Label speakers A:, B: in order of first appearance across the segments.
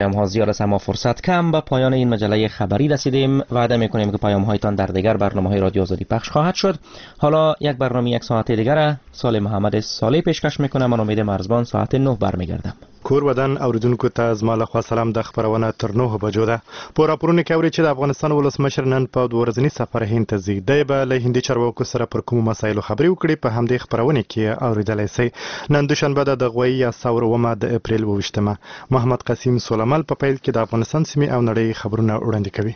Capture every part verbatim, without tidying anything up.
A: ها زیاد است اما فرصت کم. به پایان این مجله خبری رسیدیم. وعده میکنیم که پیام هایتان در دیگر برنامه های رادیو آزادی پخش خواهد شد. حالا یک برنامه یک ساعته دیگر صالح محمد صالح پیشکش میکنم. من امید مرزبان ساعت نه برمیگردم.
B: کور بدن اوریدونکو ته زما له خوا سلام. د خبرونه تر نه بجو ده. په راپورونو کې اوري چې د افغانستان ولسمشر نن په دوه ورځني سفر هند ته ځي. دی به له هندي چارواکو سره پر کومو مسایلو خبرې وکړي په همدې خبرونه کې اوریدلی سئ. نن دوشنبه ده د غوی یا ثور اومه د اپریل اوویشتمه. محمد قاسم سولمل په پیل کې د افغانستان سیمې او نړۍ خبرونه وړاندې کوي.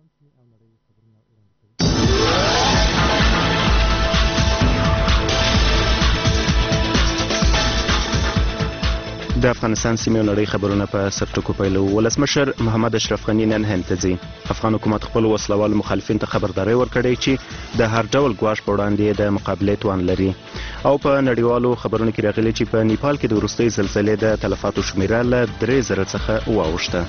C: د افغانستان سیمې او نړۍ خبرونه په سرټکو پیلو. ولسمشر محمد اشرف غني نن هند ته ځي. افغان حکومت خپل وسلوال مخالفین ته خبرداری ورکړی چې د هر ډول ګواښ په وړاندې د مقابلې توان لري. او په نړیوالو خبرونو کې راغلي چې په نیپال کې د وروستۍ زلزلې د تلفاتو شمیره له درې زره څخه واوښته.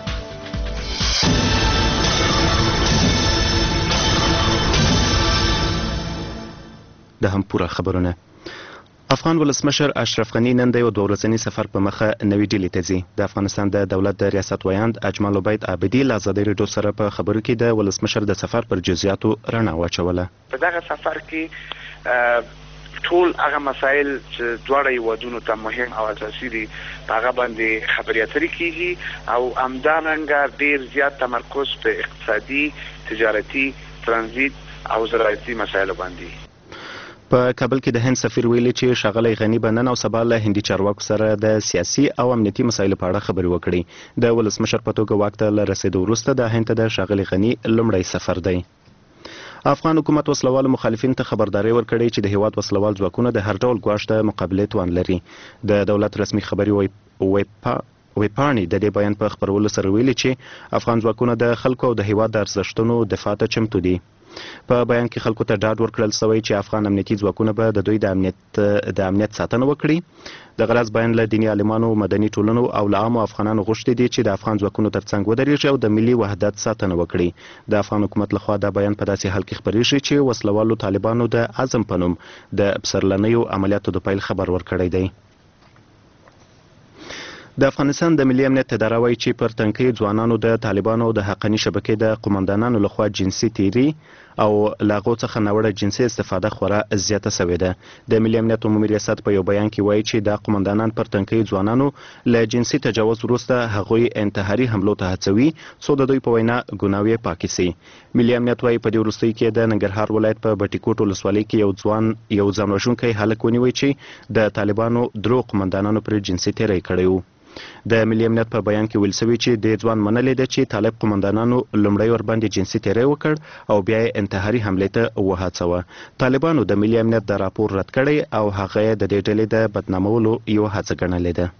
C: د هم پوره خبرونه. افغان ولسمشر اشرف غني نن د یو دوه ورځني سفر په مخه نوې ډیلي ته ځي. د افغانستان د دولت د ریاست ویاند اجمل عبید عابدي له ازادۍ راډیو سره په خبرو کې د ولسمشر د سفر پر جزئیاتو رڼا واچوله.
D: په دغه سفر کې ټول هغه مسایل چې دواړه هیوادونو ته مهم او اساسي دي په هغه باندې خبرې اترې کیږي او همدارنګه ډیر زیات تمرکز په اقتصادي، تجارتي، ترانزیت او زراعتي مسایلو باندې.
C: په کابل کې د هند سفیر ویلي چې ښاغلی غني به نن او سبا له هندي چارواکو سره د سیاسي او امنیتي مسایلو په اړه خبرې وکړي. د ولسمشر په توګه واک ته له رسېدو وروسته د هند ته د ښاغلي غني لومړی سفر دی. افغان حکومت وسلوالو مخالفین ته خبرداری ورکړی چې د هیواد وسلوال ځواکونه د هر ډول ګواښ د مقابلې توان لري. د دولت رسمي خبري ویبپاڼې د دې بیان په خپرولو سره ویلي چې افغان ځواکونه د خلکو او د هیواد د ارزښتونو دفاع ته چمتو دي. په بیان کې خلکو ته ډاډ ورکړل شوی چې افغان امنیتي ځواکونه به د دوی د امنیت د امنیت ساتنه وکړي. د غرض بیان له دیني عالمانو، مدني ټولنو او له عامو افغانانو غوښتي دي چې د افغان ځواکونو ترڅنګ ودرېږي او د ملي وحدت ساتنه وکړي. د افغان حکومت لخوا دا بیان په داسې حال کې خپریږي چې وسلوالو طالبانو د عزم په نوم د پسرلنیو عملیاتو د پیل خبر ورکړی دی. د افغانستان د ملي امنیت اداره وایي چې پر تنکۍ ځوانانو د طالبانو د حقاني شبکې د قومندانانو لخوا جنسي تیري او له هغو څخه ناوړه جنسي استفاده خورا زیاته سوې ده. د ملي امنیت عمومي ریاست په یو بیان کې وایي چې دا قومندانان پر تنکۍ ځوانانو له جنسي تجاوز وروسته هغوی انتحاري حملو ته هڅوي څو د دوی په وینا ګناوې پاکې سي. ملي امنیت وایي په دې وروستیو کې د ننګرهار ولایت په بټي کوټ ولسوالۍ کې یو ځوان یو ځان وژونکی هلک ونیوی چې د طالبانو درو قومندانانو پر جنسي تیری کړی و. د ملي امنیت په بیان کې ویل شوي چې د ځوان منلې ده چې طالب قومندانانو لومړی ورباندې جنسي تیری وکړ او بیا یې انتحاري حملې ته وهڅوه. طالبانو د ملي امنیت د راپور رد کړی او هغه یې د دې ډلې د بدنامولو یوه هڅه ګڼلې ده.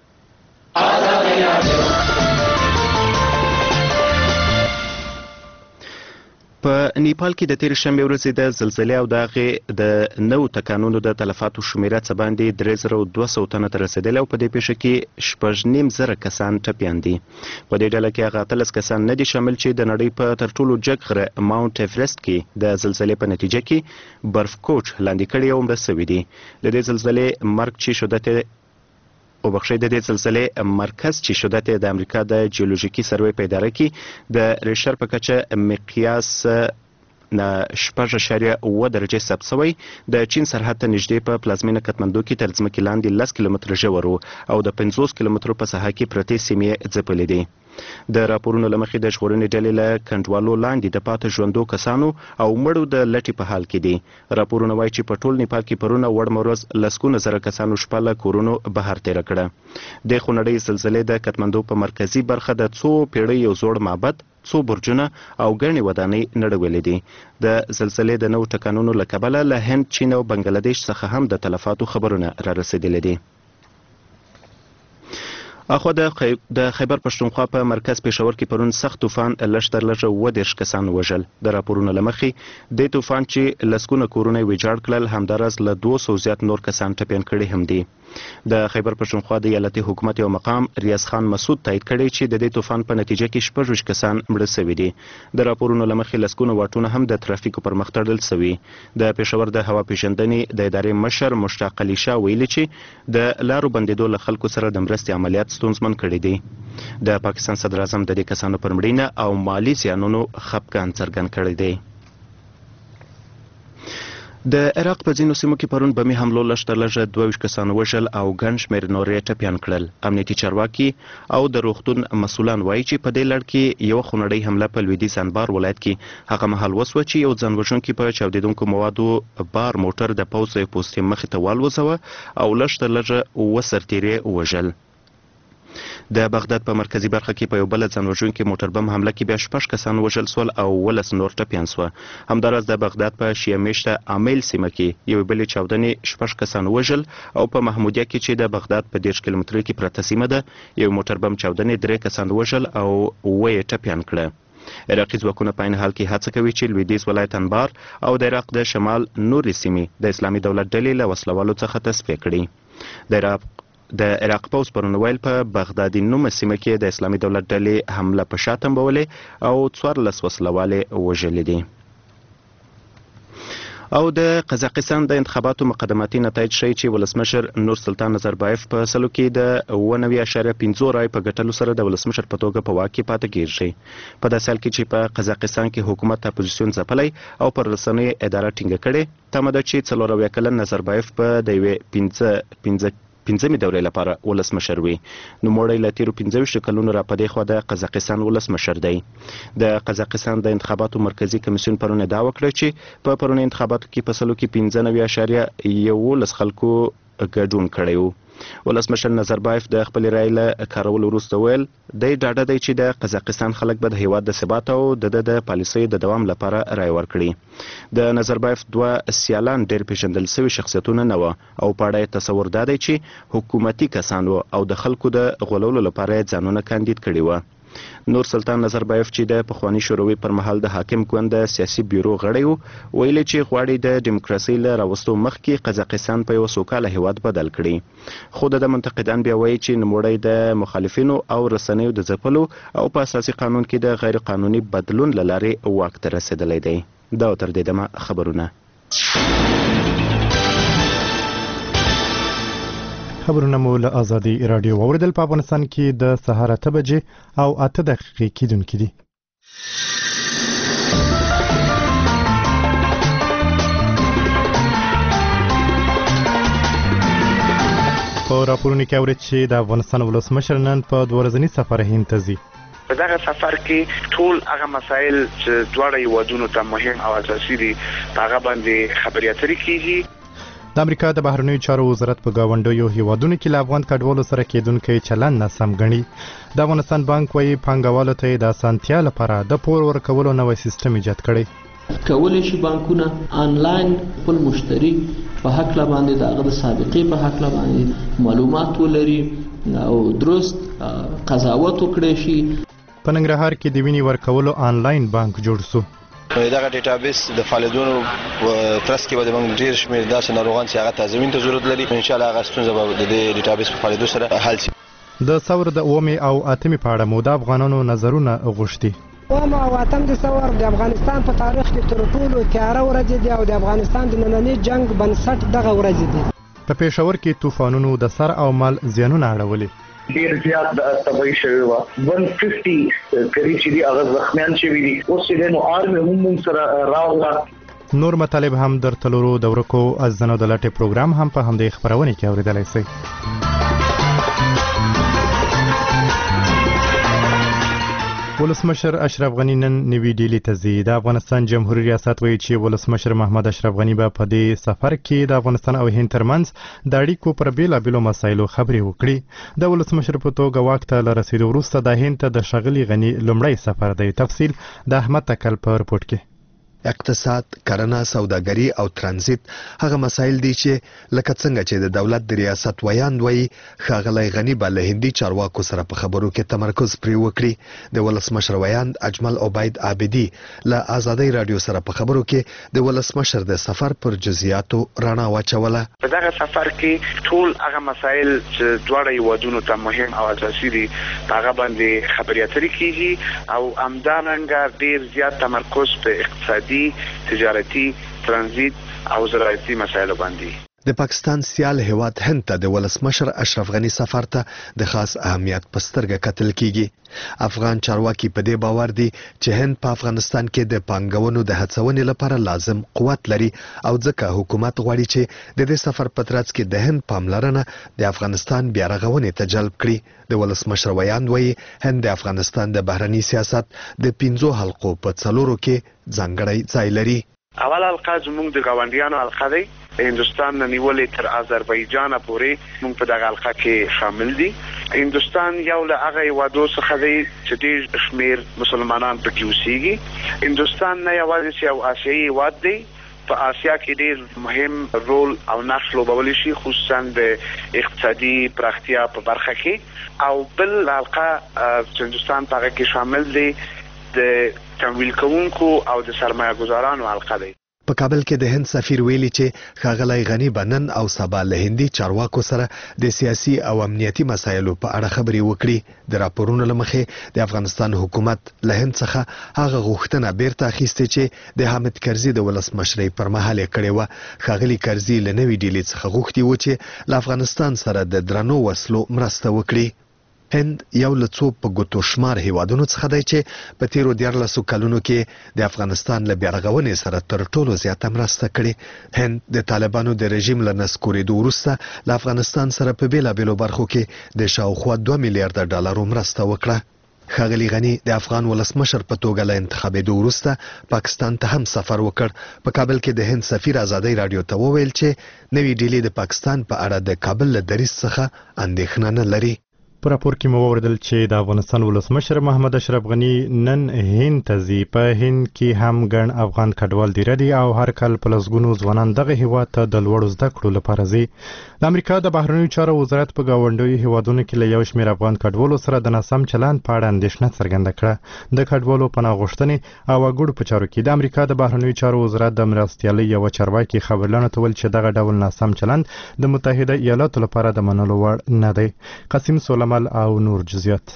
C: په نیپال کې د تېرې شنبې ورځې د زلزلې او د هغې د نوو تکانونو د تلفاتو شمیره څه باندې درې زره او دوه سوه تنو ته رسېدلې او په دې پیښه کې شپږ نیم زره کسان ټپیان دي. په دې ډله کې هغه اتلس کسان نه دي شامل چې د نړۍ په تر ټولو جګ غره ماونټ ایورسټ کې د زلزلې په نتیجه کې برف کوچ لاندې کړي او مړه سوي دي. د دې زلزلې مرګ چې شدت او بخښئ د دې زلزلې مرکز چې شدت د امریکا د جیولوژیکي سروې په اداره کې د ریشتر په کچه مقیاس شپږ اعشاریه اوه درجې ثبت شوی. د چین سرحد ته نږدې په پلازمینه کتمندو کې تر ځمکې لاندې لس کیلومتره ژور و او د پنځوس کیلومترو په ساحه کې پرتې سیمې ځپلې دي. د راپورونو له مخې د ژغورنې ډلې له کنډوالو لاندې د پاتې ژوندو کسانو او مړو د لټې په حال کې دي. راپورونه وایي چې په ټول نیپال کې پرونه وړمه ورځ لسګونه زره کسانو شپه له کورونو بهر تېره کړه. د خونړۍ زلزلې د کتمندو په مرکزي برخه د څو پیړۍ یو زوړ معبد، څو برجونه او ګڼې ودانۍ نړولې دي. د زلزلې د نوو ټکانونو له کبله له هند، چین او بنګلادیش څخه هم د تلفاتو خبرونه را رسېدلي دي. اخوا د خیبر پښتونخوا په مرکز پېښور کې پرون سخت طوفان لږ تر لږه اووه دېرش کسان وژل. د راپورونو له مخې دې طوفان چې لسګونه کورونه یې ویجاړ کړل، همداراز له دوه سوو زیات نور کسان ټپیان کړي هم دي. د خیبر پښتونخوا د ایالتي حکومت یو مقام ریاض خان مسعود تایید کړی چې د دې طوفان په نتیجه کې شپږ ویشت کسان مړه سوي دي. د راپورونو له مخې لسګونه واټونه هم د ترافیکو پر مخ تړل سوي. د پېښور د هوا پیژندنې د ادارې مشر مشتاق علي شاه ویلي چې د لارو بندېدو له خلکو سره د مرستې عملیات ستونزمن کړي دي. د پاکستان صدر اعظم د دې کسانو پر مړینه او مالی زیانونو خفګان څرګند کړی دی. د عراق په ځینو سیمو کې پرون بمي حملو لږ تر لږه دوه ویشت کسان وژل او ګڼ شمېر نور یې ټپیان کړل. امنیتي چارواکي او د روغتون مسؤلان وایي چې په دې لړ کې یوه خونړۍ حمله په لویدیځ انبار ولایت کې هغه مهال وسوه چې یو ځان وژونکي په چاودېدونکو موادو بار موټر د پوځ پوستې مخې ته والوځوه او لږ تر لږه اووه سرتیرې وژل. د بغداد په مرکزی برخه کې په یو بل ځان وژونکي موټر بم حمله کې بیا شپږ کسان وژل سول او ولس نور ټپیان سوه. همداراز د بغداد په شیعه میشته امیل سیمه کې یو بلې چاودنې شپږ کسان وژل او په محمودیه کې چې د بغداد په دېرش کیلومترۍ کې پرته سیمه ده یو موټر بم چاودنې درې کسان وژل او اووه یې ټپیان کړه. عراقي ځواکونه په عین حال کې هڅه کوي چې لویدیځ ولایت انبار او د عراق د شمال نورې سیمې د اسلامي دولت ډلې له وسلوالو څخه تصفیه کړي. د عراق د عراق پوځ پرون ویل په بغدادي نومه سیمه کې د اسلامي دولت ډلې حمله په شا تنبولې او څوارلس وسلوالې وژلې دي. او د قزاقستان د انتخاباتو مقدماتي نتایج ښیي چې ولسمشر نور سلطان نظربایف په سلو کې د اوه نوي اعشاریه پنځه رای په ګټلو سره د ولسمشر په توګه په واک کې پاتې کېږي. په داسې حال کې چې په قزاقستان کې حکومت اپوزیسیون ځپلی او پر رسنیو اداره ټینګه کړې، تمه ده چې څلور اویا کلن نظربایف په د یوې پنځه پنځه پنځمې دورې لپاره ولسمشر وي. نوموړی له تیرو پنځه ویشتو کلونو را پدې خوا د قزاقستان ولسمشر دی. د قزاقستان د انتخاباتو مرکزي کمیسیون پرون ادعا وکړه چې په پرونی انتخاباتو کې په سلو کې پنځه نوي اعشاریه یولس خلکو ګډون کړی و. ولسمشر نظربایف د خپل رای له کارولو وروسته ویل دی ډاډه دی چې د قزاقستان خلک به د هیواد د ثبات او د د پالیسیو د دوام لپاره رای ورکړي. د نظربایف دوه سیالان ډېر پیژندل شوي شخصیتونه نه وه او په اړه یې تصور دا دی چې حکومتي کسان وو او د خلکو د غولولو لپاره یې ځانونه کاندید کړي وه. نور سلطان نظربایف چې د پخواني شوروي پر مهال د حاکم ګوند د سیاسي بیورو غړی و، ویلي چې غواړي د ډیموکراسۍ له راوستو مخکې قزاقستان په یو سوکاله هیواد بدل کړي. خو د منتقدان بیا وایي چې نوموړی د مخالفینو او رسنیو د ځپلو او په اساسي قانون کې د غیر قانوني بدلون له لارې واک ته رسېدلی دی. دا تر دې دمه خبرونه
B: خبرونه مو له ازادي رادیو اوریدل. په افغانستان کې د سهار اته بجې او اته دقیقې کیدونکې دي. په راپورونو کې اورید چې د افغانستان ولسمشر نن په دوه ورځني سفر هند ته ځي.
D: په دغه سفر کې ټول هغه مسایل چې دواړه هیوادونو ته مهم او اساسي دي په هغه باندې خبرې اترې کیږي.
B: د امریکا د بهرنیو چارو وزارت په گاونډیو هیوادونو کې له افغان کډوالو سره کېدونکي چلند ناسم ګڼي. د افغانستان بانک وايي پانګوالو ته د اسانتیا لپاره د پور ورکولو نوی سیستم ایجاد کړي.
E: کولی شي بانکونه آنلاین خپل مشتری په حق لا باندې دغه د سابقې په حق لا باندې معلومات ولري او درست قضاوت وکړي شي.
B: په ننګرهار کې د وینې ورکولو آنلاین بانک جوړ شو.
F: دغه ډیټابیس د فعالیتونو ترڅ کې به د موږ ډیر شمېر داسې ناروغان چې هغه تازه وینې ته ضرورت لري، ان شاء الله هغه ستونزه به د دې ډیټابیس په فعالیتو سره حل شي.
B: د ثور د اومې او اتمې په اړه مو د افغانانو نظرونه غوښتي.
G: اوم او اتم د ثور د افغانستان په تاریخ کې تر ټولو تیاره ورځې دي او د افغانستان د ننني جنگ بنسټ دغه ورځې دي.
B: په پېښور کې طوفانونو د سر او مال زیانونه اړولي.
H: ډیر زیات د تبعی شوی و one fifty کری چې دی هغه زخمیان شوي دي. اوس چې نو آرمي هم سره راوړه.
B: نور مطالب هم در تلورو د ورکو از زنو د لټې پروګرام هم په همدې خبرونه کې اوریدلای شئ. ولسمشر اشرف غنی نن نوی ډیلی ته ځي. د افغانستان جمهوریت ریاست وایي چې ولسمشر محمد اشرف غنی به په دې سفر کې د افغانستان او هند ترمنځ د اړیکو پر بیلابیلو مسایلو خبرې وکړي. د ولسمشر په توګه واک ته له رسیدو وروسته د هند ته د ښاغلي غنی لومړی سفر دی. تفصیل د احمد تکل په رپورټ کې.
I: اقتصاد، کرنه، سوداګري او ترانزیت هغه مسایل دي چې لکه څنګه چې د دولت د ریاست ویاند وایي ښاغلی غني به له هندي چارواکو سره په خبرو کې تمرکز پرې وکړي. د ولسمشر ویاند اجمل عبید عابدي له ازادۍ رادیو سره په خبرو کې د ولسمشر د سفر پر جزئیاتو رڼا واچوله.
D: په دغه سفر کې ټول هغه مسایل چې دواړه هیوادونو ته مهم او اساسي دي په هغه باندې خبرې اترې کیږي او همدارنګه ډیر زیات تمرکز په اقتصادي، تجارتي، ترانزیت او زراعتي مسایلو باندې.
I: د پاکستان سیال هیواد هند ته د ولسمشر اشرف غنی سفر ته د خاص اهمیت په سترګه کتل کیږي. افغان چارواکي په دې باور دي چې هند په افغانستان کې د پانګونو د هڅونې لپاره لازم قوت لري او ځکه حکومت غواړي چې د دې سفر په ترڅ کې د هند پاملرنه د افغانستان بیا رغونې ته جلب کړي. د ولسمشر ویاند وایي هند د افغانستان د بهرني سیاست د پنځو حلقو په څلورو کې ځانګړی ځای لري.
D: اول حلقه زموږ د ګاونډیانو حلقه دی. هندوستان نه نیولې تر آذربایجان پورې موږ په دغه حلقه کې شامل دي. هندوستان یو له هغه هیوادو څخه دی چې ډېر شمېر مسلمانان پکې اوسېږي. هندوستان نه یوازې یو آسیایي هیواد دی، په آسیا کې ډېر مهم رول او نقش لوبولی شي، خصوصا د اقتصادي پراختیا په برخه کې. او بل حلقه چې هندوستان په هغه کې شامل دی د تمویل کوونکو او د سرمایه گذارانو حلقه دی.
I: په کابل کې د هند سفیر ویلي چې ښاغلی غنی به نن او سبا له هندي چارواکو سره د سیاسي او امنیتي مسایلو په اړه خبرې وکړي. د راپورونو له مخې د افغانستان حکومت له هند څخه هغه غوښتنه بیرته اخیستې چې د حامد کرزي د ولسمشرۍ پر مهال یې کړې وه. ښاغلي کرزي له نوې ډیلې څخه غوښتي و چې له افغانستان سره د درنو وسلو مرسته وکړي. هند یو له څو په ګوتو شمار هیوادونو څخه دی چې په تیرو دیارلسو کلونو کې د افغانستان له بیارغونې سره تر ټولو زیاته مرسته کړې. هند د طالبانو د رژیم له نسکورېدو وروسته له افغانستان سره په بیلابیلو برخو کې د شاوخوا دوه میلیارډه ډالرو مرسته وکړه. ښاغلي غنی د افغان ولسمشر په توګه له انتخابېدو وروسته پاکستان ته هم سفر وکړ. په کابل کې د هند سفیر ازادۍ راډیو ته وویل چې نوې ډیلې د پاکستان په اړه د کابل له دریځ څخه اندېښنه نه لري.
B: په راپور کې مو واوریدل چې د افغانستان ولسمشر محمد اشرف غنی نن هند ته ځي. په هند کې هم ګڼ افغان کډوال دیره دي او هر کال په لسګونو ځوانان دغه هیواد ته د لوړو زده کړو لپاره ځي. د امریکا د بهرنیو چارو وزارت په ګاونډیو هیوادونو کې له یو شمېر افغان کډوالو سره د ناسم چلند په اړه اندېښنه څرګنده کړه. د کډوالو پناه غوښتنې او وګړو په چارو کې د امریکا د بهرنیو چارو وزارت د مرستیالۍ یوه چارواکي خبرلانو ته ویل چې دغه ډول ناسم چلند د متحده ایالاتو لپاره د منلو وړ نه دی. قاسم سولمل او نور جزئیات.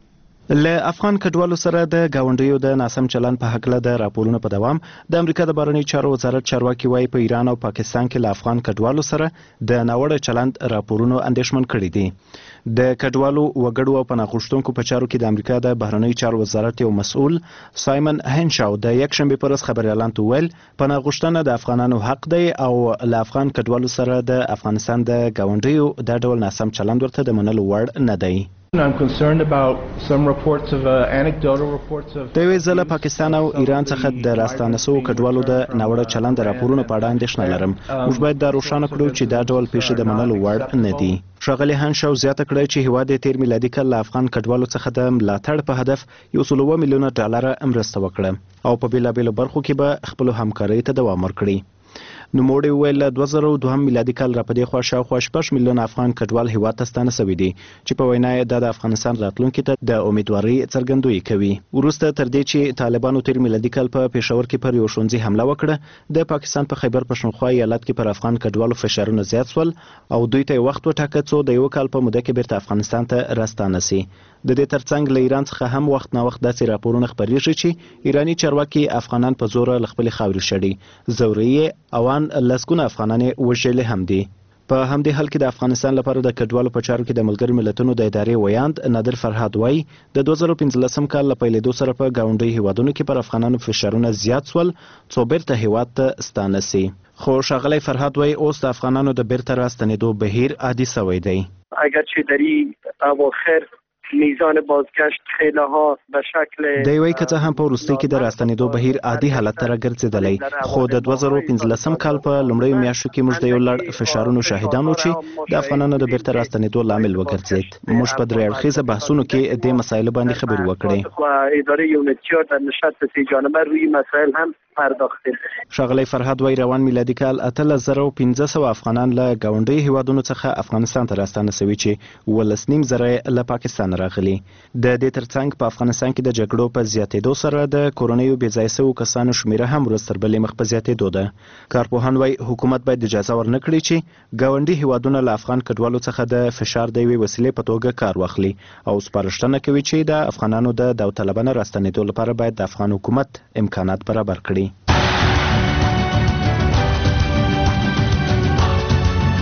C: له افغان کډوالو سره د گاونډیو د ناسم چلند په حق له د راپورونو په دوام د امریکا د بهرنیو چارو وزارت چارواکي وايي په ایران او پاکستان کې له افغان کډوالو سره د ناوړه چلند راپورونو اندېښمن کړي دي. د کډوالو وګړو او پناه غوښتونکو په چارو کې د امریکا د بهرنیو چارو وزارت یو مسؤل سایمن هنشاو د یک شنبه پر ورځ خبريالان ته ویل پناه غوښتنه د افغانانو حق دی او له افغان کډوالو سره د افغانستان د گاونډیو د ډول ناسم چلند ورته د منلو وړ نه دی.
J: I'm concerned about some reports of uh, anecdotal reports of
C: د وی ځله پاکستان او ایران څخه د راستانه سو کډوالو د ناوړه چلند راپورونو په اړه اندېښنه لرم. موږ باید دا روښانه کړو چې دا ډول پیښې د منلو وړ نه دي. ښاغلي هنشاو زیاته کړه چې هیواد یې تیر میلادي کال له افغان کډوالو څخه د ملاتړ په هدف یو سل اووه میلیونه ډالر مرسته وکړه او په بیلابیلو برخو کې به خپل همکارۍ ته دوام ورکړي. نوموړي وویل له دوه زره دوهم میلادي کال را پدې خوا شاوخوا شپږ میلیونه افغان کډوال هیواد ته ستانه شوي دي چې په وینا یې د افغانستان راتلونکي ته د امیدوارۍ څرګندویي کوي. وروسته تر دې چې طالبانو تیر میلادي کال په پېښور کې پر یو ښوونځي حمله وکړه د پاکستان په خیبر پښتونخوا ایالت کې پر افغان کډوالو فشارونه زیات شول او دوی ته وخت وټاکه څو د یو کال په موده کې بیرته افغانستان ته راستانه شي. د دې ترڅنګ له ایران څخه هم وخت نه وخت داسې راپورونه خپرېږي چې ایرانی چارواکي افغانان په زور له خپل خاورې شړي. زوري اوان لسګونه افغانان وژلي هم دي. په همدې حال کې د افغانستان لپاره د کډوالو په چارو کې د ملګرو ملتونو د ادارې ویاند نادر فرهاد وایي د دوه زره پنځلسم کال له پیلېدو سره په ګاونډیو هیوادونو کې پر افغانانو فشارونه زیات شول څو بیرته هیواد ته ستانه شي. خو ښاغلی فرهاد وایي اوس د افغانانو د بیرته راستنېدو بهیر عادي شوی دی.
K: اگرچه در این اواخر میزان بازگشت خیله ها به شکل
C: د وی کته هم په وروستي کې د راستنېدو بهیر عادي حالت ته راګرځېدلی خو د دوه زره پنځلسم کال په لومړیو میاشتو کې موږ د یو لړ فشارونو شاهدانو چې د افغانانو د بیرته راستنېدو لامل وګرځید. موږ په درې اړخیزه بحثونو کې د مسایلو باندې خبرې وکړې
K: و اداره یونیتیار در نشست سه جانبه روی مسائل هم پرداختیم.
C: ښاغلی فرهاد وایي روان میلادي کال اتلس زره پنځه سوه افغانان له ګاونډیو هیوادونو څخه افغانستان ته راستانه شوي چې ولس نیم زره له پاکستان راغلي. د دې ترڅنګ په افغانستان کې د جګړو په زیاتېدو سره د کورنیو بې ځای شوو کسانو شمېره هم ورځ تر بلې مخ په زیاتېدو ده. کارپوهان وایي حکومت باید اجازه ورنه کړي چې ګاونډي هیوادونه له افغان کډوالو څخه د فشار د یوې وسیلې په توګه کار واخلي او سپارښتنه کوي چې د افغانانو د داوطلبانه راستنېدو لپاره باید د افغان حکومت امکانات برابر کړي.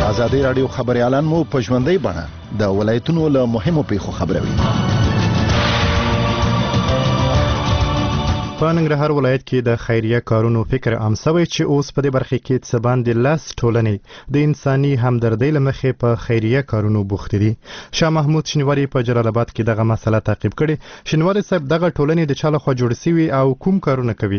L: ازادي رادیو خبريالان مو په ژوندۍ بڼه د ولایتونو له مهمو پیښو خبروي.
B: په ننګرهار ولایت کې د خیریه کارونو فکر عام شوی چې اوس په دې برخه کې څه باندې لاس ټولنې د انساني همدردۍ له مخې په خیریه کارونو بوخت دي. شاه محمود شینواری په جلال آباد کې دغه مسله تعقیب کړي. شینواری صاحب دغه ټولنې د چا لخوا جوړ شوي او کوم کارونه کوي؟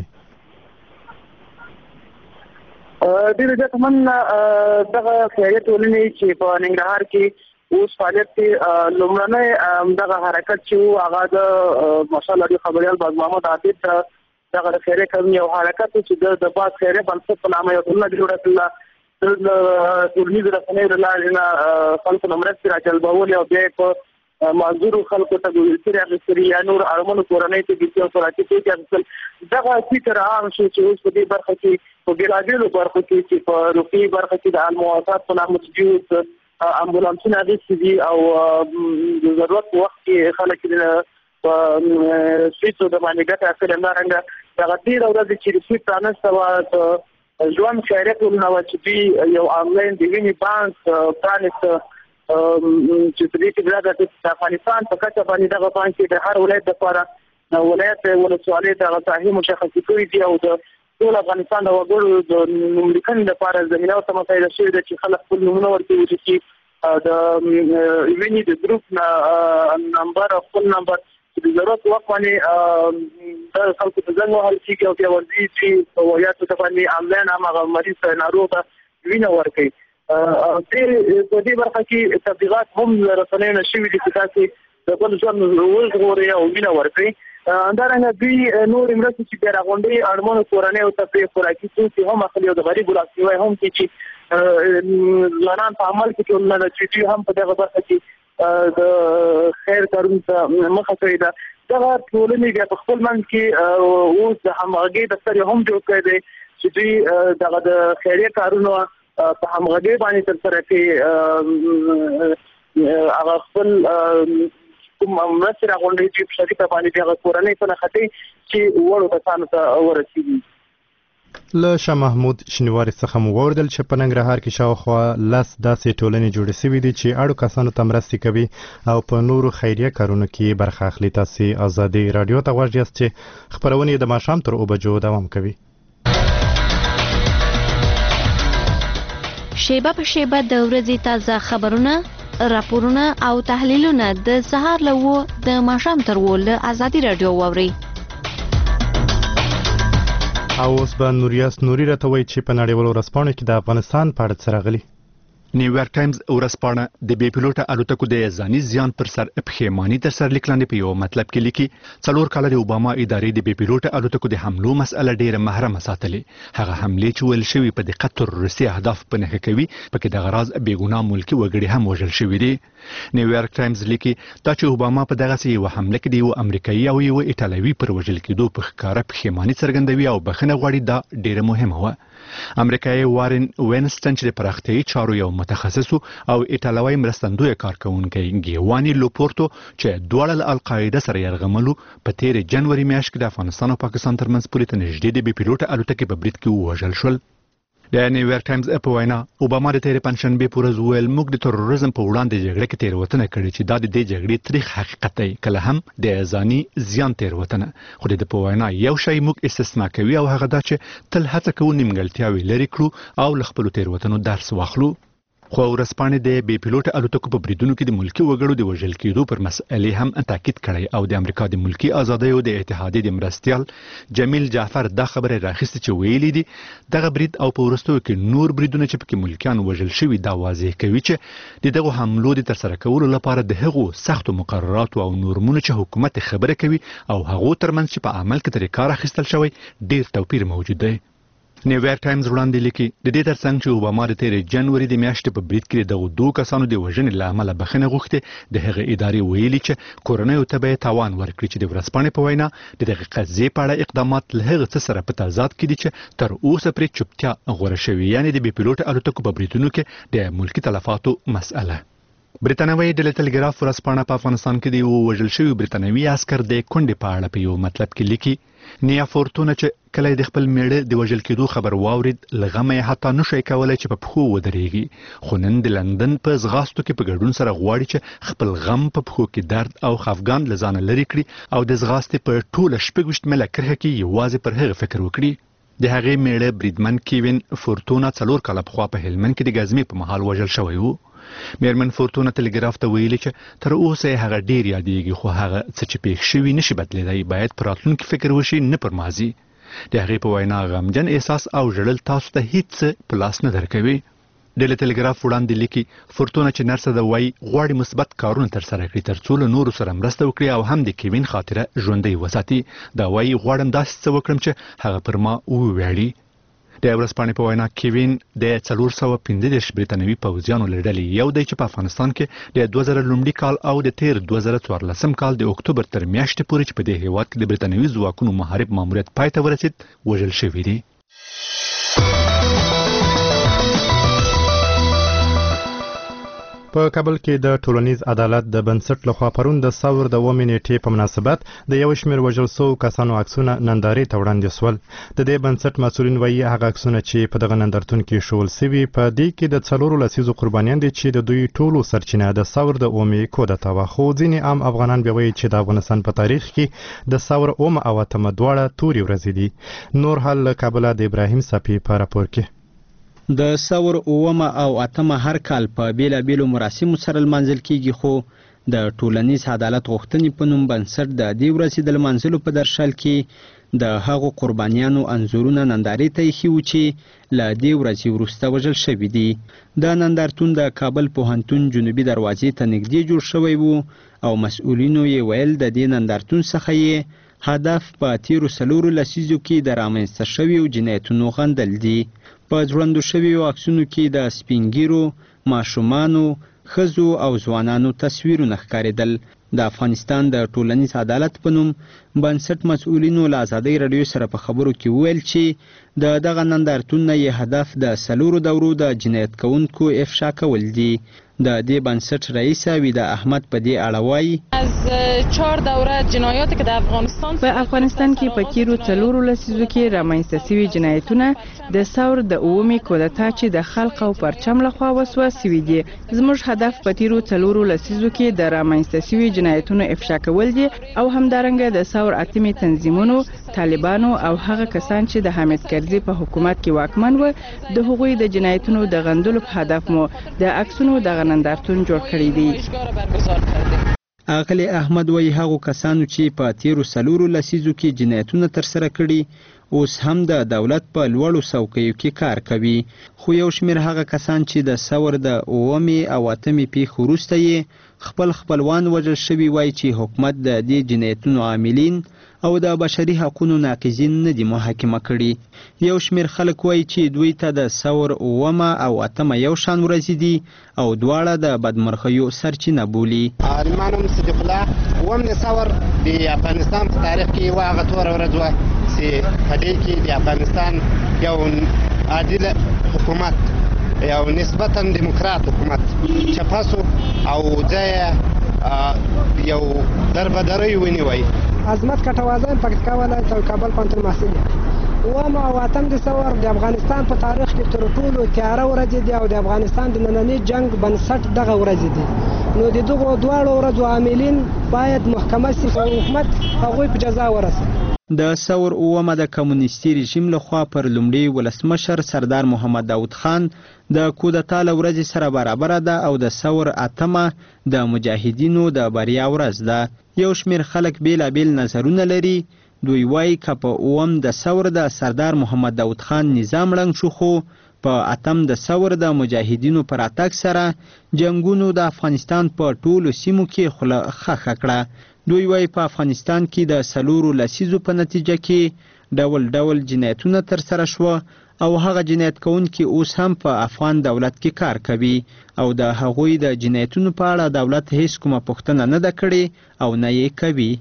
K: ډېر ځکه دغه خیریه ټولنې چې په ننګرهار کې اوس فعالیت کې لومړنی دغه حرکت چې و هغه د ماشاءالله د خبریال باز محمد عابد دغه خیریه کارونه یو حرکت چې د باز خیریه بنسټ په نامه یو ټولنه جوړه کړله. د ټولنیزو رسنیو له لارې نه خلکو نه مرستې راجلبولې او بیا یې په معذورو خلکو ته ګوزیرې اخیستلې یا نور اړمنو کورنۍ ته ګیسي او خوراکي توکي اخیستل. دغه فکر عام شو چې اوس په دې برخه کې په بېلابېلو برخو کې چې په روغتیایي برخه کې د المواسات په نامه چې امبولانسونه اخیستي دي او د ضرورت په وخت کې خلک په سویچو د باندې ګټه اخلي. همدارنګه دغه تېره ورځ چې رسید پرانسته وه ژوند خیریه ټولنه وه چې دوی یو آنلاین د وینې بانک پرانسته چې په دې کې بیا د افغانستان په کچه باندې دغه بانک کې د هر ولایت دپاره ولایت ولسوالۍ دغه ساحې مشخصې کړي دي او د ټول افغانستان د وګړو د نوملیکنې لپاره زمینه ورته مساعده شوې ده چې خلک خپل نومونه ورکوي چې د وینې د ګروپ نمبر او خپل نمبر چې د ضرورت په وخت باندې د خلکو ته زنګ وهل کېږي او بیا ورځي چې په ویاتو ته باندې آنلاین هماغه مریض ناروغ ته وینه ورکوي. په دې برخه کې تبلیغات هم رسنیو نه شوي دي چې تاسې د بل ژوند وژغورئ او وینه ورکوي. همدارنګه دوی نورې مرستې چې بیا راغونډوي اړمنو کورنیو ته پرې خوراکي توکي هم اخلي او د غریبو لاسنیوی هم کوي چې ځوانان په عمل کې ټولنه ده چې دوی هم په دغه برخه کې د خیر کارونو ته مخه کړې ده. دغه ټولنې بیا په خپل منځ کې اوس د همغږۍ دفتر هم جوړ کړی دی چې دوی دغه د خیریه کارونو په همغږۍ باندې ترسره کوي. هغه خپل کوم مرستې راغونډوي چې په شریکه باندې دغه کورنۍ په نښتې چې وړو کسانو ته ورسېږي.
B: له شاه محمود شینواري څخه مو واورېدل چې په ننګرهار کې شاوخوا لس داسې ټولنې جوړې شوي دي چې اړو کسانو ته مرستې کوي او په نورو خیریه کارونو کې برخه اخلي. تاسې ازادي راډیو ته غوږ یاست چې خپرونې د ماښام تر اوه بجو دوام کوي.
M: شیبه په شیبه د ورځې تازه خبرونه، راپورونه او تحلیلونه د سهار له اوه د ماښام تر اوه له ازادي راډیو واورئ.
B: او اوس به نوریاس نوري راته وایي چې په نړیوالو ورځپاڼو کې د افغانستان په اړه څه راغلي.
N: نیویارک ټایمز ورځپاڼه د بې پیلوټه الوتکو د ځاني زیان پر سر پښیماني تر سر لیک لاندې په یو مطلب کې لیکي څلور کاله د اوباما ادارې د بې پیلوټه الوتکو د حملو مسأله ډیره محرمه ساتلې. هغه حملې چې ویل شوي په دقت تروریستي اهداف په نښه کوي پکې د غراض بېګناه ملکي وګړي هم وژل شوي دي. نیویارک ټایمز لیکي دا چې اوباما په دغسې یوه حمله کې د یوه امریکایي او یوه ایټالوي پر وژل کېدو په ښکاره پښیماني څرګندوي او بخښنه غواړي دا ډیره مهمه وه. امریکایي وارن وینسټن چې د پراختیایي چارو یو متخصص او ایټالوي مرستندوی کارکونکی ګیواني لوپورتو چې دواړه له القاعده سره یرغملو په تیر جنوري میاشت کې د افغانستان او پاکستان ترمنځ پولې ته نږدې د بې پیلوټه الوتکې په برید کې ووژل شول. د نیویارک ټایمز په وینا اوباما د تیر پنځشنبې په ورځ وویل موږ د تروریزم په وړاندې جګړه کې تېروتنه کړې چې دا د دې جګړې تریخ حقیقت دی، کله هم د ځاني زیان تېروتنه. خو د په وینا یو شی موږ استثنا کوي او هغه دا چې تل هڅه کوو نیمګړتیاوې لرې کړو او له خپلو تېروتنو درس واخلو. خو ورځپاڼې د بې پیلوټه الوتکو په بریدونو کې د ملکي وګړو د وژل کېدو پر مسئلې هم تاکید کړی او د امریکا د ملکي ازادیو د اتحادیې د مرستیال جمیل جعفر دا خبره راخیستې چې ویلي دي دغه برید او په وروستیو کې نور بریدونه چې پکې ملکیان وژل شوي دا واضح کوي چې د دغو حملو د ترسره کولو لپاره د هغو سختو مقرراتو او نورمونو چې حکومت خبره کوي او هغو ترمنځ چې په عمل کې ترې کار اخیستل شوی ډیر توپیر موجود دی. نیویارک ټایمز وړاندې لیکي د دې ترڅنګ چې اوباما د تیر جنوري د میاشتې په برید کې دغو دوه کسانو د وژنې له امله بخښنه غوښتې، د هغې ادارې ویلي چې کورنیو ته به یې تاوان ورکړي چې د ورځپاڼې په وینا د دغې قضیې په اړه اقدامات له هغه څه سره په تضاد کې دي چې تر اوسه پرې چوپتیا غوره شوې، یعنې د بې پیلوټه الوتکو په بریدونو کې د ملکي تلفاتو مسأله. برتانوي ډله ټلګراف ورځپاڼه په افغانستان کې د یو وژل شوي برتانوي عسکر د کونډې په اړه په یو مطلب کې لیکي نیا فورتونه چې کله د خپل میړه د وژل کېدو خبر واورید له غمه یې حتی نشي کولی چې په پښو ودرېږي خو نن د لندن په ځغاستو کې په ګډون سره غواړي چې خپل غم په پښو کې درد او خفګان له ځانه لرې کړي او د ځغاستې په ټوله شپږ ویشت میله کرښه کې یوازې پر هغه فکر وکړي. د هغې میړه بریدمن کیوین فورتونا څلور کاله پخوا په هلمند کې د ګزمې په مهال وژل شوی و. میرمن فورتونا ټلګراف ته ویلي چې تر اوسه یې هغه ډیر یادېږي خو هغه څه چې پیښ شوي نشي بدلېدی باید په راتلونکي فکر وشي نه پر ماضي. د هغې په وینا غمجن احساس او ژړل تاسو ته هیڅ څه په لاس نه درکوي. ډیلی ټلګراف وړاندې لیکي فورتونا چې نرسه ده وایي غواړي مثبت کارونه ترسره کړي تر څو له نورو سره مرسته وکړي او هم د کیوین خاطره ژوندۍ وساتي. دا وایي غواړم داسې څه وکړم چې هغه پر ما وویاړي. د ورځپاڼې په وینا کیوین د څلور سوه پنځه دېرش برتانوي پوځیانو له ډلې یو دی چې په افغانستان کې د دوه زره لومړي کال او د تیر دوه زره څوارلسم کال د اکتوبر تر میاشتې پورې چې په دې هیواد کې د برتانوي ځواکونو محارب ماموریت پای ته ورسید وژل شوي دي.
B: په کابل کې د ټولنیز عدالت د بنسټ لخوا پرون د ثور د اوومې نیټې په مناسبت د یو شمېر وژل شوو کسانو عکسونه نندارې ته وړاندې سول. د دې بنسټ مسؤلین وایي هغه عکسونه چې په دغه نندارتون کې ښوول سوي په دې کې د څلورو لسیزو قربانیان دي چې د دوی ټولو سرچینه د ثور د اوومې کودتا وه. خو ځینې عام افغانان بیا وایي چې د افغانستان په تاریخ کې د ثور اوومه او اتمه دواړه تورې ورځې دي. نور حال له کابله د ابراهیم صفي په راپور کې.
O: د ثور اوومه او اتمه هر کال په بیلابیلو مراسمو سره لمانځل کیږي خو د ټولنیز عدالت غوښتنې په نوم بنسټ د دې ورځې د لمانځلو په درشل کې د هغو قربانیانو انځورونه نندارې ته ایښي وو چې له دې ورځې وروسته وژل شوي دي. دا نندارتون د کابل پوهنتون جنوبي دروازې ته نږدې جوړ شوی وو او مسؤلینو یې ویل د دې نندارتون څخه یې هدف په تیرو څلورو لسیزو کې د رامنځته شویو جنایتونو غندل دي. په ځوړندو شویو عکسونو کې د سپینګیرو، ماشومانو، ښځو او ځوانانو تصویرونه ښکارېدل. د افغانستان د ټولنیز عدالت په نوم بنسټ مسؤلینو له ازادۍ راډیو سره په خبرو کې وویل چې د دغه نندارتون نه یې هدف د څلورو دورو د جنایت کوونکو افشا کول دي. د دې بنسټ رئیس ویدا احمد په دې اړه وایي
P: از چهار دوره جنایاتی که در افغانستان
Q: په افغانستان کې په تیرو څلورو لسیزو کې رامنځته شوي جنایتونه د ثور د اوومې کودتا چې د خلق او پرچم لخوا وسوه شوي دي. زموږ هدف په تیرو څلورو لسیزو کې د رامنځته شوي جنایتونو افشا کول دي او همدارنګه د ثور اتمې تنظیمونو، طالبانو او هغه کسان چې د حامد کرزي په حکومت کې واکمن و د هغوی د جنایتونو د غندلو په هدف مو د عکسونو د نندارتون جوړ کړی دی.
O: اغلی احمد وایي هغو کسانو چې په تیرو څلورو لسیزو کې جنایتونه ترسره کړي اوس هم د دولت په لوړو څوکیو کې کار کوي. خو یو شمېر هغه کسان چې د ثور د اوومې او اتمې پیښو وروسته یې خپل خپلوان وژل شوي وایي چې حکومت د دې جنایتونو عاملین او د بشري حقونو ناقضین نه دي محاکمه کړي. یو شمېر خلک وایي چې دوی ته د ثور اوومه او اتمه یو شان ورځې دي او دواړه د بدمرغیو سرچینه بولي.
R: عالمانو صدیق الله اووم د ثور د افغانستان په تاریخ کې یوه هغه توره ورځ وه چې په دې کې د افغانستان یو عادل حکومت، یو نسبتا دیموکرات حکومت چپه سو او ځای یو دربدرۍ ونیوی.
G: عظمت کټوازی پکتیکا ولایت او کابل پوهنتون محصل یم. اووم او اتم د ثور د افغانستان په تاریخ کې تر ټولو تیاره ورځې دي او د افغانستان د ننني جنګ بنسټ دغه ورځې دي. نو د دغو دواړو ورځو عاملین باید محکمه سي او حکومت هغوی په جزا ورسوي.
O: د ثور اوومه د کمونیستي رژیم لخوا پر لومړي ولسمشر سردار محمد داود خان د کودتا له ورځې سره برابره ده او د ثور اتمه د مجاهدینو د بریا ورځ ده. یو شمېر خلک بیلابیل نظرونه لري. دوی وایي که په اووم د ثور د سردار محمد داود خان نظام ړنګ شو خو په اتم د ثور د مجاهدینو پر اتګ سره جنګونو د افغانستان په ټولو سیمو کې خوله خښه کړه. دوی وایي په افغانستان کې د څلورو لسیزو په نتیجه کې ډول ډول جنایتونه ترسره شوه او هغه جنایت کوونکي اوس هم په افغان دولت کې کار کوي او د هغوی د جنایتونو په اړه دولت هیڅ کومه پوښتنه نه ده کړې او نه یې کوي.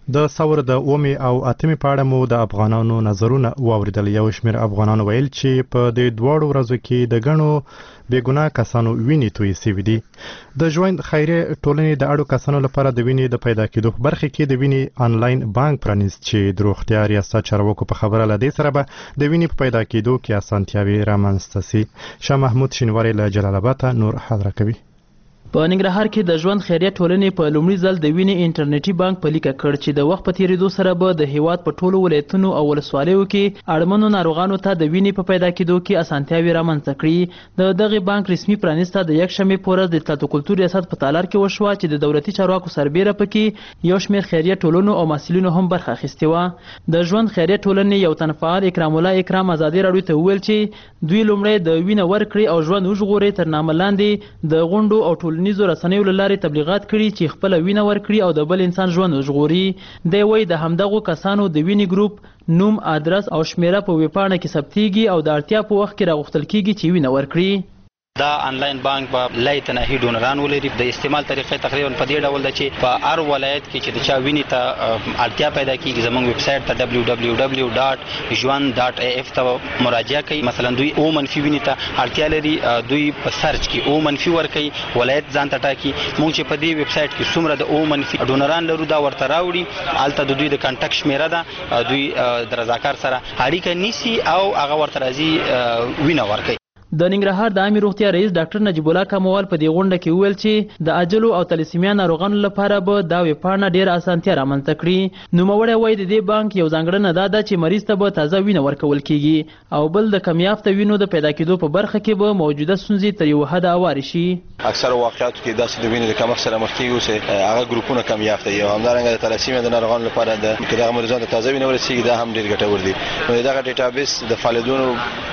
B: د ثور د اومي او اتمي په اړه مو د افغانانو نظرونه واوریدل. یو شمېر افغانان ویل چې په دې دواړو ورځو کې د ګڼو بېګناه کسانو وینې تویې سوي دي. د ژوند خیریه ټولنې د اړو کسانو لپاره د وینې د پیدا کېدو په برخه کې د وینې آنلاین بانک پرانیست چې د روغتیا ریاست چارواکو په خبره له دې سره به د وینې په پیدا کېدو کې اسانتیاوې رامنځته سي. شاه محمود شینواری له جلال آباد نور حاضر کوي.
E: په ننګرهار کې د ژوند خیریه ټولنې په لومړي ځل د وینې انټرنیټي بانک په لیکه کړ چې د وخت په تیریدو سره به د هیواد په ټولو ولایتونو او ولسوالیو کې اړمنو ناروغانو ته د وینې په پیدا کېدو کې اسانتیاوې رامنځته کړي. د دغه بانک رسمي پرانیسته د یکشنبې په ورځ د اطلاعات او کلتور ریاست په تالار کې وشوه چې د دولتي چارواکو سربیره پکې یو شمېر خیریه ټولنو او مسؤلینو هم برخه اخیستې وه. د ژوند خیریه ټولنې یو تن فعال اکرام الله اکرام ازادي راډیو ته وویل چې دوی لومړی د وینې ورکړې او ژوند وژغوري تر نامه لاندې د غونډو او ټولنیزو رسنیو لارې تبلیغات کړي چې خپل وینه ورکړي او د بل انسان ژوند وژغوري. دی وایي د همدغو کسانو د وینې ګروپ نوم، ادرس او شمیره په ویبپاڼه کې ثبتیږي او د اړتیا په وخت کې راغوښتل کیږي چې وینه ورکړي.
S: دا آنلاین بانک به لای تنهي ډونران ولري. د استعمال طریقې تقریبا په دې ډول ده چې په هر ولایت کې چې د چا وینې ته اړتیا پیدا کیږي زموږ ویب سایټ ته دبلیو دبلیو دبلیو ډاټ ژوند ډاټ ای اف ته مراجعه کوي. مثلا دوی او منفي وینې ته اړتیا لري، دوی په سرچ کې او منفي ورکوي، ولایت ځان ته ټاکي. موږ چې په دې ویب سایټ کې څومره د او منفي ډونران لرو دا ورته راوړي. هلته د دوی د کانټیکټ شمیره ده، دوی د رضاکار سره اړیکه نیسي او هغه ورته راځي وینه ورکوي.
E: د ننګرهار د عامې روغتیا رئیس ډاکټر نجیب الله کموال په دې غونډه کې وویل چې د عاجلو او تلسیمیا ناروغانو لپاره به دا ویبپاڼه ډېره اسانتیا رامنځته کړي. نوموړی وایي د دې بانک یو ځانګړنه دا ده چې مریض ته به تازه وینه ورکول کیږي او بل د کمیافته وینو د پیدا کېدو په برخه کې به موجوده ستونزې تر یوه حده هوارې شي.
F: اکثر واقعاتو کې داسې د وینې د کمښت سره مخ کېږو چې هغه ګروپونه کمیافته دي او همدارنګه د تلسیمیا د ناروغانو لپاره د که دغه مریضانو ته تازه وینه ورسېږي دا هم ډېر ګټور دي. نو دغه ډیټابیس د فعالیتونو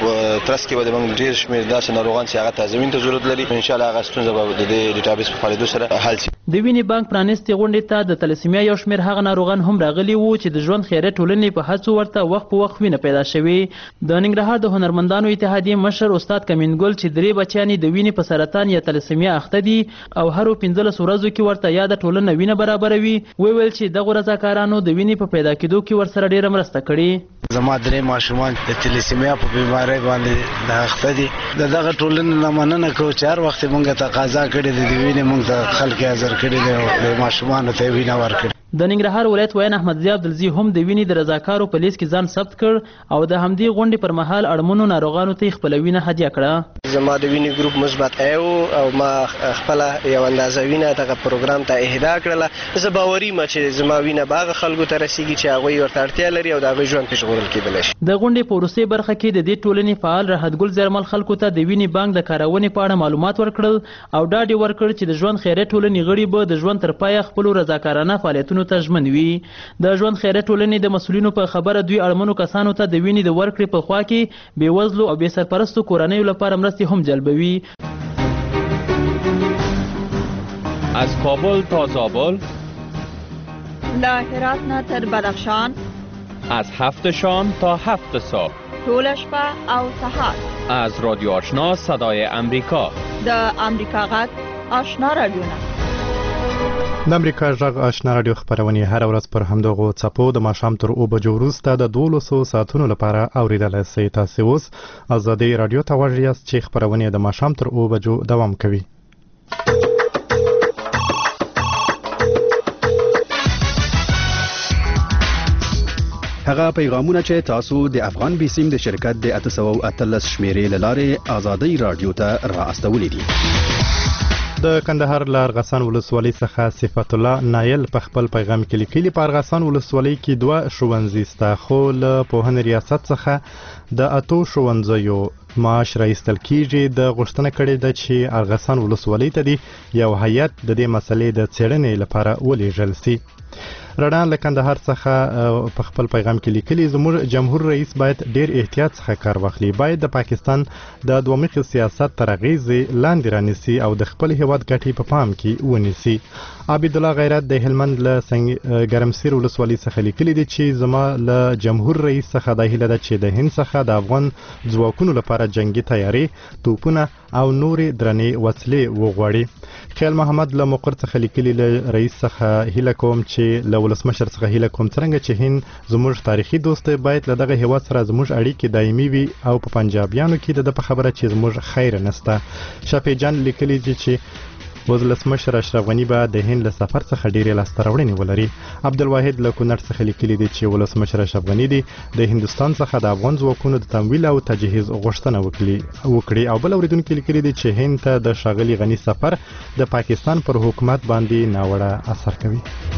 F: ترڅ کې به د موږ ډېر شمېر داسې ناروغان چې هغه تازه وینې ته ضرورت لري، ان شاء الله هغه ستونزه به د دې ډیټابیس په فعالیدو سره حل شي.
E: د وینې بانک پرانیستې غونډې ته د تلسیمیا یو شمېر هغه ناروغان هم راغلي وو چې د ژوند خیریه ټولنې په هڅو ورته وخت په وخت وینه پیدا شوې. د ننګرهار د هنرمندانو اتحادیې مشر استاد کمینګل چې درې بچیانې د وینې په سرطان یا تلسیمیا اخته دي او هرو پنځلسو ورځو کې ورته یاده ټولنه وینه برابروي، وویل چې دغو رضاکارانو د وینې په پیدا کېدو کې ورسره ډېره مرسته کړې.
T: زما درې ماشومان د تلسیمیا په بیمارۍ باندې د اخته دي. د دغه ټولنې نه مننه کوو چې هر وخت موږ تقاضا کړې ده د وینې موږ ته خلک حاضر کړي دي او د ماشومانو ته وینه ورکړي.
E: د ننګرهار ولایت ویان احمدزی عبدالزی هم د وینې د رضاکارو په لیست کې ځان ثبت کړ او د همدې غونډې پر مهال اړمنو ناروغانو ته خپله وینه هدیه کړه.
U: زما د وینې ګروپ مثبت ای او ما خپله یو اندازه وینه دغه پروګرام ته اهدا کړله. زه باوري یم چې زما وینه به هغه خلکو ته رسیږي چې هغوی ورته اړتیا لري او د هغوی ژوند پرې ژغورل کېدلی شي.
E: د غونډې په وروستۍ برخه کې د دې ټولنې فعال راحتګل زیرمل خلکو ته د وینې بانک د کارونې په اړه معلومات ورکړل او ډاډ یې ورکړ چې د ژوند خیریه ټولنې غړي به د ژوند تر پایه خپلو رضاکارانه فعالیتونو ته ژمن وي. د ژوند خیریه ټولنې د مسؤلینو په خبره دوی اړمنو کسانو ته د وینې د ورکړې په خوا کې بېوزلو او بې سرپرستو کورنیو لپاره مرستې هم جلبوي.
V: از کابل تا زابل،
W: له هرات نه تر بدخشان،
V: از هفت شام تا هفت صبح،
W: ټوله شپه او سهار،
V: از رادیو آشنا صدای امریکا،
W: د امریکا غږ آشنا رادیو.
B: د امریکا غږ آشنا راډیو خپرونې هره ورځ پر همدغو څپو د ماښام تر اوه بجو وروسته د دولسو ساعتونو لپاره اورېدلی سئ. تاسې اوس ازادۍ راډیو ته غوږ یاست چې خپرونې د ماښام تر اوه بجو دوام کوي.
X: هغه پیغامونه چې تاسو د افغان بیسیم د شرکت د اته سوه او اتلس شمیرې له لارې ازادۍ راډیو ته را استولی دي.
B: د کندهار له ارغسان ولسوالۍ څخه صفت الله نایل په خپل پیغام کې لیکلي په ارغسان ولسوالۍ کې دوه ښوونځي شته خو له پوهنې ریاست څخه د اتو ښوونځیو معاش را ایستل کیږي. د غوښتنه کړې ده چې ارغسان ولسوالۍ ته دی یو هیئت د دې مسلې د څېړنې لپاره ولېږل سي. رڼا له کندهار څخه په خپل پیغام کې لیکلي زموږ جمهور رئیس باید ډیر احتیاط څخه کار واخلي، باید د پاکستان د دومخي سیاست تر اغیزې لاندې رانیسي او د خپل هیواد ګټې په پام کې ونیسي. عبد الله غیرت د هلمند له ګرمسیر ولسوالۍ څخه لیکلي دي چې زما له جمهور رئیس څخه د هیله ده چې د هند څخه د افغان ځواکونو لپاره لپاره جنگي تیارې توپونه او نورې درنې وسلې وغواړي. خیال محمد له مقر څخه لیکلي له رئیس څخه هیله کوم چې له ولسمشر څخه هیله کوم څرنګه چې هند زموږ تاریخي دوست باید له دغه هیواد سره زموږ اړیکې دایمي وي او په پنجابیانو کې د په خبره چې زموږ خیر نسته. شفیع جان لیکلي دي چې ولسمشر اشرف غنی به د هند له سفر څخه ډېرې لاسته راوړنې ولري. عبدالواحد له کونړ څخه لیکلي دي چې ولسمشر اشرف غنی دی د هندوستان څخه د افغان ځواکونو د تمویل او تجهیز غوښتنه وکړي او بل اوریدونکي لیکلي دي چې هند ته د ښاغلي غنی سفر د پاکستان پر حکومت باندې ناوړه اثر کوي.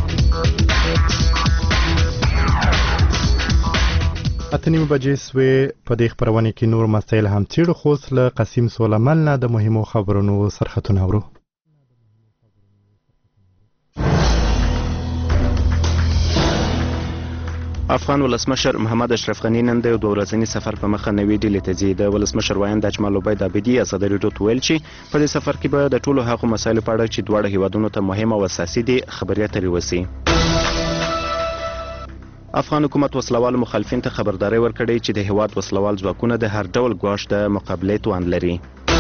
B: اته نیمې بجې سوې. په دې خپرونه کې نور مسایل هم څېړو خو اوس له قسیم سولمل نه د مهمو خبرونو سرخطونه اورو.
C: افغان ولسمشر محمد اشرف غنی نن د دوه ورځني سفر په مخه نوې ډیلې ته ځي. د ولسمشر وایند اجمل عبید عابدي ازادي راډیو ته ویل چې په دې سفر کې به د ټولو هغو مسایلو په اړه چې دواړه هیوادونو ته مهم او اساسي دي خبرې اترې وسي. افغان حکومت وسلوال مخالفین ته خبرداري ورکړې چې د هیواد وسلوال ځواکونه د هر ډول ګواښ د مقابلې توان لري.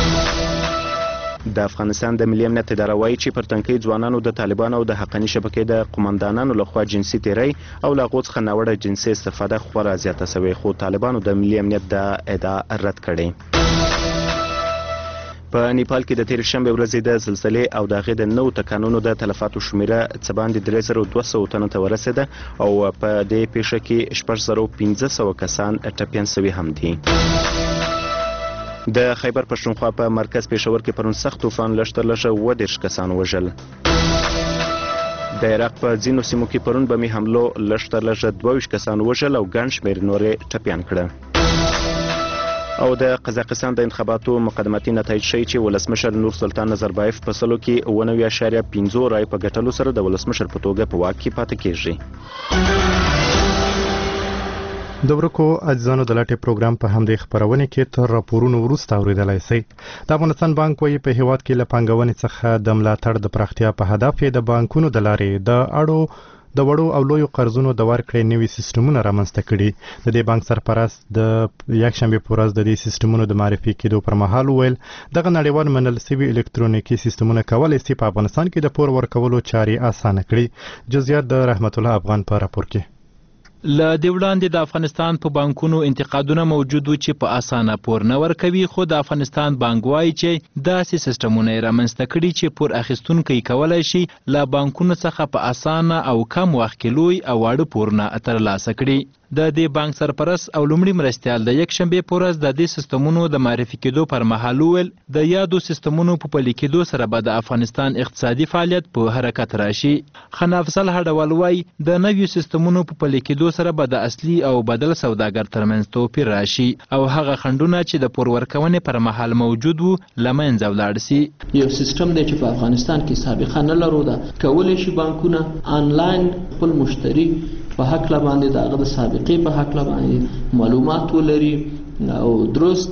C: د افغانستان د ملي امنیت اداره وایي چې پر تنکۍ ځوانانو د طالبانو او د حقاني شبکې د قومندانانو لخوا جنسي تیری او له هغو څخه ناوړه جنسي استفاده خورا زیاته سوې، خو طالبانو د ملي امنیت د ادعا رد کړې. په نیپال کې د تیر شنبه ورځې د زلزلې او د هغې د نوو تکانونو د تلفاتو شمیره څه باندې درې زره دوه سوه تنو ته ورسېده او په دې پیښه کې شپږ زره پنځه سوه کسان ټپیان سوي هم دي. د خیبر پښتونخوا په مرکز پېښور کې پرون سخت طوفان لږ تر لږه اووه دېرش کسان وژل. د عراق په ځینو سیمو کې پرون بمي حملو لږ تر لږه دوه ویشت کسان وژل او ګڼ شمېر نورې ټپیان کړه. او د قزاقستان د انتخاباتو مقدماتي نتایج ښیي چې ولسمشر نور سلطان نظربایف په سلو کې اوه نوي اعشاریه پنځه رایې په ګټلو سره د ولسمشر په توګه په واک کې پاتې کېږي.
B: د ورکو اجزانو د لاټې پروګرام په همدې خپرونه کې تر راپورونو وروسته اوریدلای شئ. د افغانستان بانک وایي په هیواد کې له پانګونې څخه د ملاتړ د پراختیا په هدف یې د بانکونو د لارې د اړو د وړو او لویو قرضونو د ورکړې نوي سیستمونه رامنځته کړي. د دې بانک سرپرست د یکشنبې په ورځ د دې سیستمونو د معرفي کېدو پر مهال وویل دغه نړیوال منل سوي الکترونیکي سیستمونه کولی شي په افغانستان کې د پور ورکولو چارې اسانه کړي. جزئیات د رحمت الله افغان په راپور کې.
E: له دې وړاندې د افغانستان په بانکونو انتقادونه موجود وو چې په اسانه پور نه ورکوي، خو د افغانستان بانک وایي چې داسې سیستمونه یې رامنځته کړي چې پور اخیستونکي کولی شي له بانکونو څخه په اسانه او کم وخت کې لوی او واړه پورونه ترلاسه کړي. د دې بانک سرپرست او لومړي مرستیال د یکشنبې په ورځ د دې سیستمونو د معرفي کېدو پر مهال وویل د یادو سیستمونو په پلي کېدو سره به د افغانستان اقتصادي فعالیت په حرکت راشي. خان افضل هډوال وایي د نویو سیستمونو په پلي کېدو سره به د اصلي او بدل سوداګر ترمنځ توپیر راشي او هغه خنډونه چې د پور ورکونې پر مهال موجود وو له منځه ولاړ سي.
A: یو سیستم دی چې په افغانستان کې سابقه نه لرو ده، کولی شي بانکونه آنلاین خپل مشتری په حق لا باندې د هغه د سابقې په حق لا باندې معلومات ولري او درست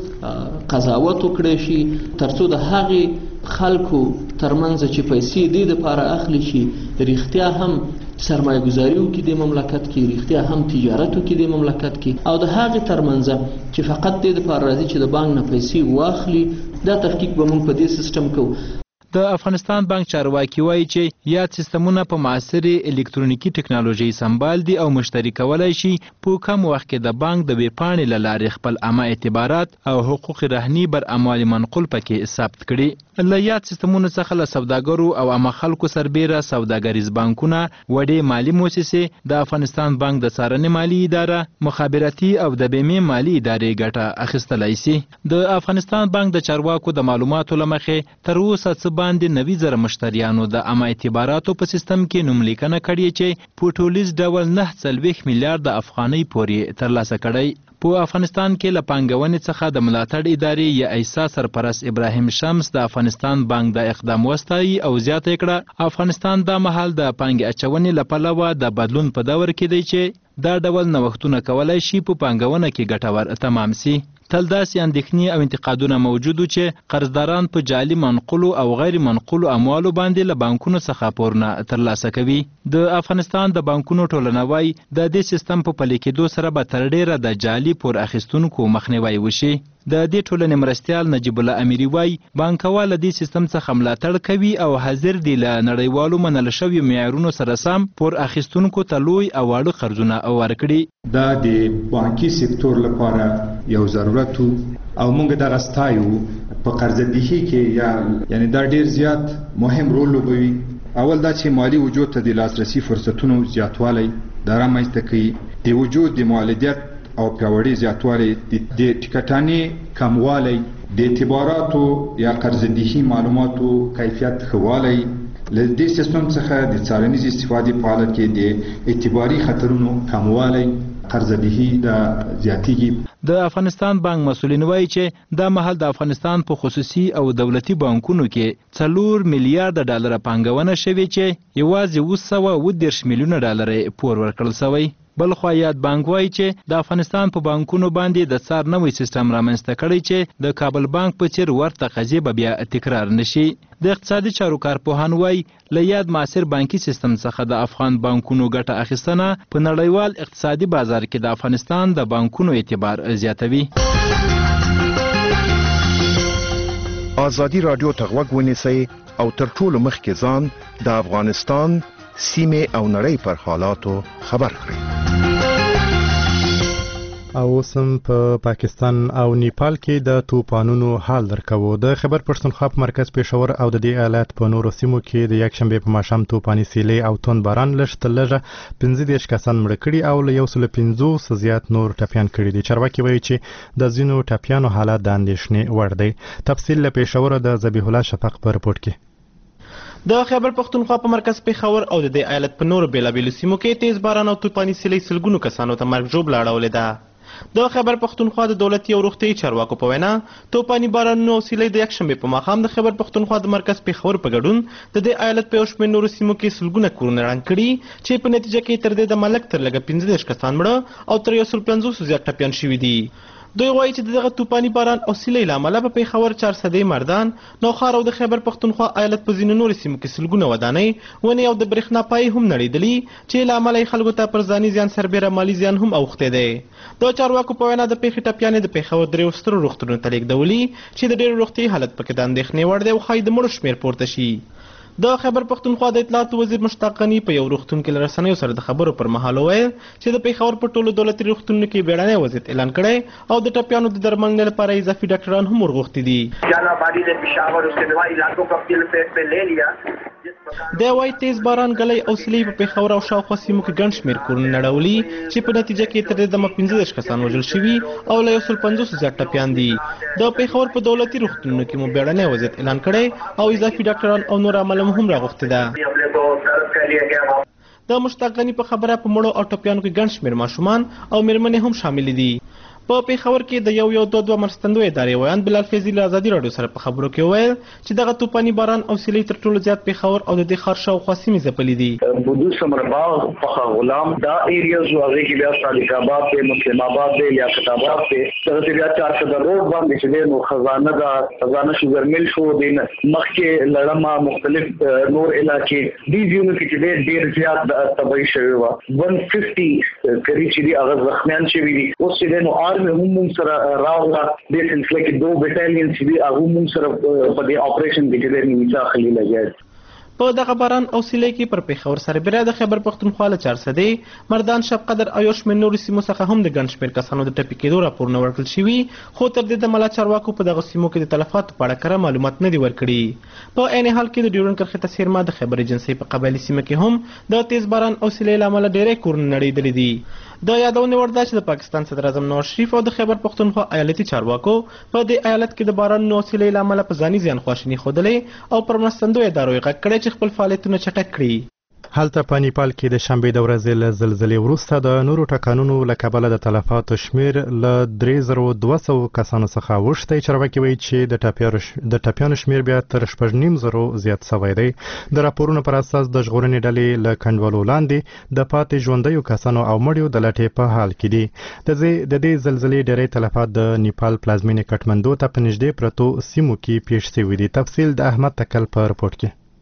A: قضاوت وکړي شي ترڅو د هغې خلکو ترمنځ چې پیسې دې دپاره اخلي شي رښتیا هم سرمایه ګزاري وکړي د مملکت کې، رښتیا هم تجارت وکړي د مملکت کې، او د هغې ترمنځ چې فقط دې دپاره راځي چې د بانک نه پیسې واخلي. دا تحقیق به موږ په دې سیستم کوو.
E: د افغانستان بانک چارواکي وایي چې یاد سیستمونه په معاصرې الکترونیکي ټکنالوژي سمبال دي او مشتري کولی شي په کم وخت کې د بانک د ویبپاڼې له لارې خپل عامه اعتبارات او حقوق رهني بر اموال منقول پکې ثبت کړي. له یاد سیستمونو څخه له سوداګرو او عامه خلکو سربیره سوداګریز بانکونه، وړې مالي مؤسسې، د افغانستان بانک د څارنې مالي اداره، مخابراتي او د بیمې مالي ادارې ګټه اخیستلی شي. د افغانستان بانک د چارواکو د معلوماتو له مخې تر اوسه څه باندې نوي زره مشتریانو د عامه اعتباراتو په سیستم کې نوملیکنه کړې چې په ټولیز ډول نه څلوېښت میلیارده افغانۍ پورې ترلاسه کړی. په افغانستان کې له پانګونې څخه د ملاتړ ادارې یا ایسا سرپرست ابراهیم شمس د افغانستان بانک د اقدام وستایي او زیاته کړه افغانستان دا مهال د پانګې اچونې له پلوه د بدلون په دور کې دی چې دا ډول نوښتونه کولی شي په پانګونه کې ګټور تمام سي. تل داسې اندېښنې او انتقادونه موجود وو چې قرضداران په جعلي منقولو او غیر منقولو اموالو باندې له بانکونو څخه پورونه ترلاسه کوي. د افغانستان د بانکونو ټولنه وایي د دې سیستم په پلي کېدو سره به تر ډېره د جعلي پور اخیستونکو مخنیوی وشي. د دې ټولنې مرستیال نجیب الله امیري وایي بانکوال له دې سیستم څخه ملاتړ کوي او حاضر دي له نړیوالو منل شویو معیارونو سره سم پور اخیستونکو ته لوی او واړه قرضونه ورکړي.
D: دا د بانکي سکتور لپاره یو ضرورت او موږ دغه ستایو په قرضدهي کې یا یعنی دا ډیر زیات مهم رول لوبوي. اول دا چې مالی وجود ته د لاسرسي فرصتونو زیاتوالی دا رامنځته کوي، د وجود د مؤلدیت او پیاوړي زیاتوالی، د ټکټانې کموالی، د اعتباراتو یا قرضدهي معلوماتو کیفیت ښه والی، له دې سیستم څخه د څارنیز استفادې په حالت کې د اعتباري خطرونو کموالی قرضدهي دا زیاتیږي.
E: د افغانستان بانک مسؤلین وایي چې دا مهال د افغانستان په خصوصي او دولتي بانکونو کې څلور میلیارډ ډالر پانګونه شوې چې یوازې اوه سوه اوه دېرش میلیونه ډالر پور ورکړل شوی. بل خوا یاد بانک وایي چې د افغانستان په بانکونو باندې د څار نوی سیستم رامنځته کړی چې د کابل بانک په څیر ورته قضیې به بیا تکرار نشي. د اقتصادي چارو کارپوهان وایي له یاد معاصر بانکي سیستم څخه د افغان بانکونو ګټه اخیستنه په نړیوال اقتصادي بازار کې د افغانستان د بانکونو اعتبار زیاتوي.
H: آزادي رادیو ته غوږ ونیسئ او تر ټولو مخکې ځان د افغانستان سیمې او نړۍ پر حالاتو خبر کړئ.
B: او اوسم په پا پاکستان او نیپال کې د توپانونو حال درکوو. د خیبر پښتونخوا په مرکز پېښور او د دې ایالت په نورو سیمو کې د یکشنبې په ماښام توپاني سیلۍ او توند باران لږ تر لږه پنځه دېرش کسان مړه کړي او له یو سل پنځوس زیات نور ټپیان کړي دي. چارواکي وایي چې د ځینو ټپیانو حالات د اندېښنې وړ دی. تفصیل له پېښور د ذبیح الله شفق په رپورټ کې.
C: د خیبر پښتونخوا په مرکز پېښور او د دې ایالت په نورو بېلابېلو سیمو کې تیز باران او توپاني سیلۍ سلګونو کسانو ته مرګ ژوبله اړولې ده. د خیبر پښتونخوا د دولتي او روغتیايي چارواکو په وینا توپاني بارانونو او سیلۍ د یکشنبې په ماښام د خیبر پښتونخوا د مرکز پېښور په ګډون د دې ایالت په یو شمېر نورو سیمو کې سلګونه کورونه ړنګ کړي چې په نتیجه کې تر دې د ملک تر لږه پنځه دېرش کسان مړه او تر یو سل پنځوسو زیات ټپیان شوي دي. دوی وایي چې دغه توپاني باران او سیلۍ له امله په پېښور، چارسدې، مردان، نوخار او د خیبر پښتونخوا ایالت په ځینو نورو سیمو کې سلګونه ودانۍ، ونې او د برېښنا پایې هم نړېدلي چې له امله یې خلکو ته پر ځاني زیان سربیره مالي زیان هم اوښتی دی. د چارواکو په وینا د پېښې ټپیانې د پېښور دریو سترو روغتونونو ته لېږدولي چې د ډېرو روغتیايي حالت پکې د اندېښنې وړ دی او ښایي د مړو شمېر پورته شي. د خیبر پښتونخوا د اطلاعاتو وزیر مشتاق غني په یو روغتون کې له رسنیو سره د خبرو پر مهال وویل چې د پېښور په ټولو دولتي روغتونونو کې بیړنی وضعیت اعلان کړی او د ټپیانو د درملنې لپاره اضافي ډاکټران هم ورغوښتي دي. دی وایي تیز باران، ګلی او سیلۍ په پېښور او شاوخوا سیمو کې ګڼ شمېر کورونه نړولي چې په نتیجه کې تر دې دمه پنځه دېرش کسان وژل شوي او له یو سل پنځوسو زیات ټپیان دي. د پېښور په دولتي روغتونونو کې مو بیړنی وضعیت اعلان کړی او اضافي ډاکټران او نور عمله هم راغوښتې ده. د مشتاق غني په خبره په مړو او ټپیانو کې ګڼ شمېر ماشومان او مېرمنې هم شاملې دي. په پېښور کې د یو یو دوه دوه مرستندوی ادارې ویاند بلال فیضي له ازادي راډیو سره په خبرو کې وویل چې دغه توپاني باران او سیلۍ تر ټولو زیات پېښور او د دې ښار شاوخوا سیمې ځپلي دي.
I: بدوس سمرباغ، فخر غلام دا ایریاز و هغې کې بیا صادق آباد دی، مسلم آباد دی، لیاقت آباد دی، دغسې بیا چارسده روډ باندې چې دی نو خزانه ده، خزانه شوګر میل شو دی، مخکې لړمه، مختلف نور علاقې دې ځایونو کې چې دی ډېر زیات تباهي شوې وه. ون ففټي قریب چې دي هغه زخمیان شوي دي. اوس چې دی نو آرمي هم موږ سره راغله دې سلسله کې دو بټالین چې دي هغه موږ سره په دې اپریشن کې چې دی نیمڅه اخلي لګیا.
C: په دغه باران او سیلۍ کې پر پېښور سربېره د خیبر پښتونخوا له چارسدې، مردان، شب قدر او یو شمېر نورو سیمو څخه هم د ګڼ شمېر کسانو د ټپي کېدو راپورونه ورکړل شوي، خو تر دې دمه لا چارواکو په دغه سیمو کې د تلفاتو په اړه کره معلومات نه دي ورکړي. په عین حال کې د ډیورنډ کرښې ته څیرمه د خیبر ایجنسۍ په قبایلي سیمه کې هم د تیز باران او سیلۍ له امله ډېری کورونه نړېدلي دي. د یادونې وړ ده چې د پاکستان صدر اعظم نواز شریف او د خیبر پښتونخوا ایالتي چارواکو په دې ایالت کې د بارانونو او سیلۍ له امله په ځاني زیان خواشیني ښودلې او پر مرستندویو ادارو یې غږ کړی چې خپل فعالیتونه چټک کړي.
B: هلته په نیپال کې د شنبې د ورځې له زلزلې وروسته د نورو ټکانونو له کبله د تلفاتو شمېر له درې زره دوه سوه کسانو څخه اوښتی. چارواکي وایي چې د ټپیانو شمېر بیا تر شپږ نیم زرو زیات سوی دی. د راپورونو پر اساس د ژغورنې ډلې له کنډوالو لاندې د پاتې ژوندیو کسانو او مړیو د لټې په حال کې دي. د دې زلزلې ډېری تلفات د نیپال پلازمینې کټمندو ته په نږدې پرتو سیمو کې پیښ شوي دي. تفصیل د احمد تکل په رپورټ کې.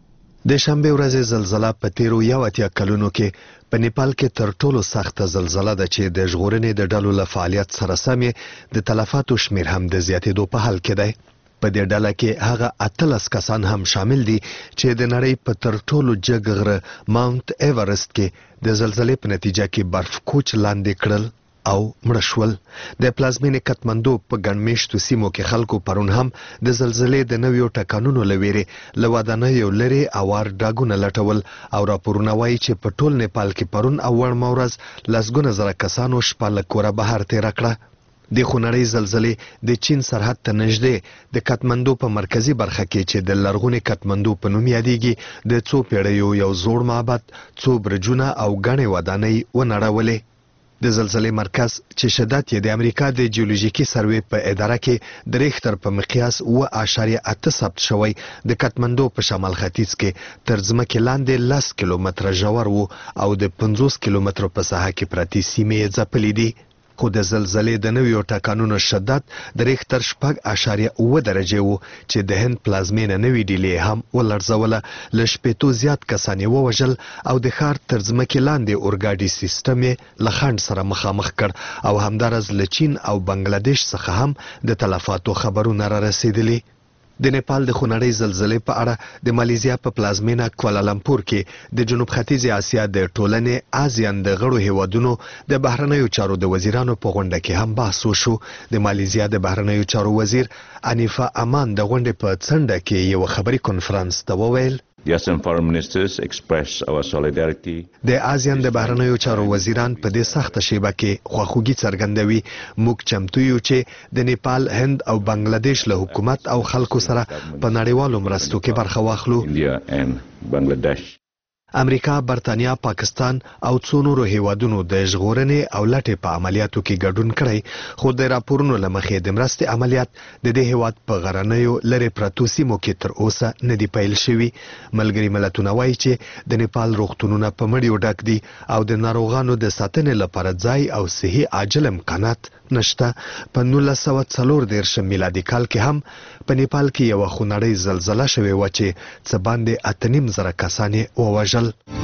J: د شنبه ورځې زلزلہ په تیرو یو اتیا کلونو کې په نیپال کې تر ټولو سخته زلزلہ ده چې د ژغورنې د ډلو له فعالیت سره سم د تلفاتو شمیر هم د زیاتېدو په حال کې دی. په دې ډله کې هغه اتلس کسان هم شامل دي چې د نړۍ په تر ټولو جګ غره ماونت ایورست کې د زلزلې په نتیجه کې برف کوچ لاندې کړل او مړه شول. د پلازمینې کټمندو په ګڼمېشتو سیمو کې خلکو پرون هم د زلزلې د نویو ټکانونو له ویرې له ودانیو لرې اوار ډاګونه لټول او راپورونه وایي چې په ټول نیپال کې پرون او وړمه ورځ لسګونه زره کسانو شپه له کوره بهر تېره کړه. د خونړۍ زلزلې د چین سرحد ته نږدې د کټمندو په مرکزي برخه کې چې د لرغونې کټمندو په نوم یادېږي د څو پیړیو یو زوړ معبد، څو برجونه او ګڼې ودانۍ ونړولې. د زلزلې مرکز چې شدت یې د امریکا د جیولوژیکي سروې په اداره کې د ریختر په مقیاس اوه اعشاریه اته ثبت شوی د کټمندو په شمال ختیځ کې تر ځمکې لاندې لس کیلومتره ژور و او د پنځوس کیلومترو په ساحه کې پرتې سیمې یې ځپلې دي. خو د زلزلې د نویو ټکانونو شدت د ریختر شپږ اعشاریه اوه درجې و چې د هند پلازمینه نوې ډیلي هم ولړزوله. له شپېتو زیات کسان یې ووژل او د ښار تر ځمکې لاندې اورګاډي سیستم یې له خنډ سره مخامخ کړ او همداراز له چین او بنګلادیش څخه هم د تلفاتو خبرونه را رسېدلي. د نیپال د خونړۍ زلزلې په اړه د مالیزیا په پلازمینه کوالالمپور کې د جنوب ختیځې اسیا د ټولنې آزیان د غړو هیوادونو د بهرنیو چارو د وزیرانو په غونډه کې هم بحث وشو. د مالیزیا د بهرنیو چارو وزیر انیفا امان د غونډې په څنډه کې یو خبري کنفرانس ته وویل
K: The ASEAN foreign ministers express our solidarity.
J: د آزیان د بهرنیو چارو وزیران په دې سخته شیبه کې خواخوږي څرګندوي. موږ چمتو یو چې د نیپال، هند او بنگلادیش له حکومت او خلکو سره په نړیوالو مرستو کې برخه واخلو.
K: India and Bangladesh.
J: امریکا، برتانیا، پاکستان او څو نورو هیوادونو د ژغورنې او لټې په عملیاتو کې ګډون کړی، خو د راپورونو له مخې د مرستې عملیات د دې هیواد په غرنیو لرې پرتو سیمو کې تر اوسه نه دي پیل شوي. ملګري ملتونه وایي چې د نیپال روغتونونه په مړیو ډک دي او د ناروغانو د ساتنې لپاره ځای او صحي عاجل امکانات نشته. په نولس سوه څلور دېرشم میلادي کال کې هم په نیپال کې یوه خونړۍ زلزله شوې وه چې څه باندې اته نیم زره کسان یې ووژل.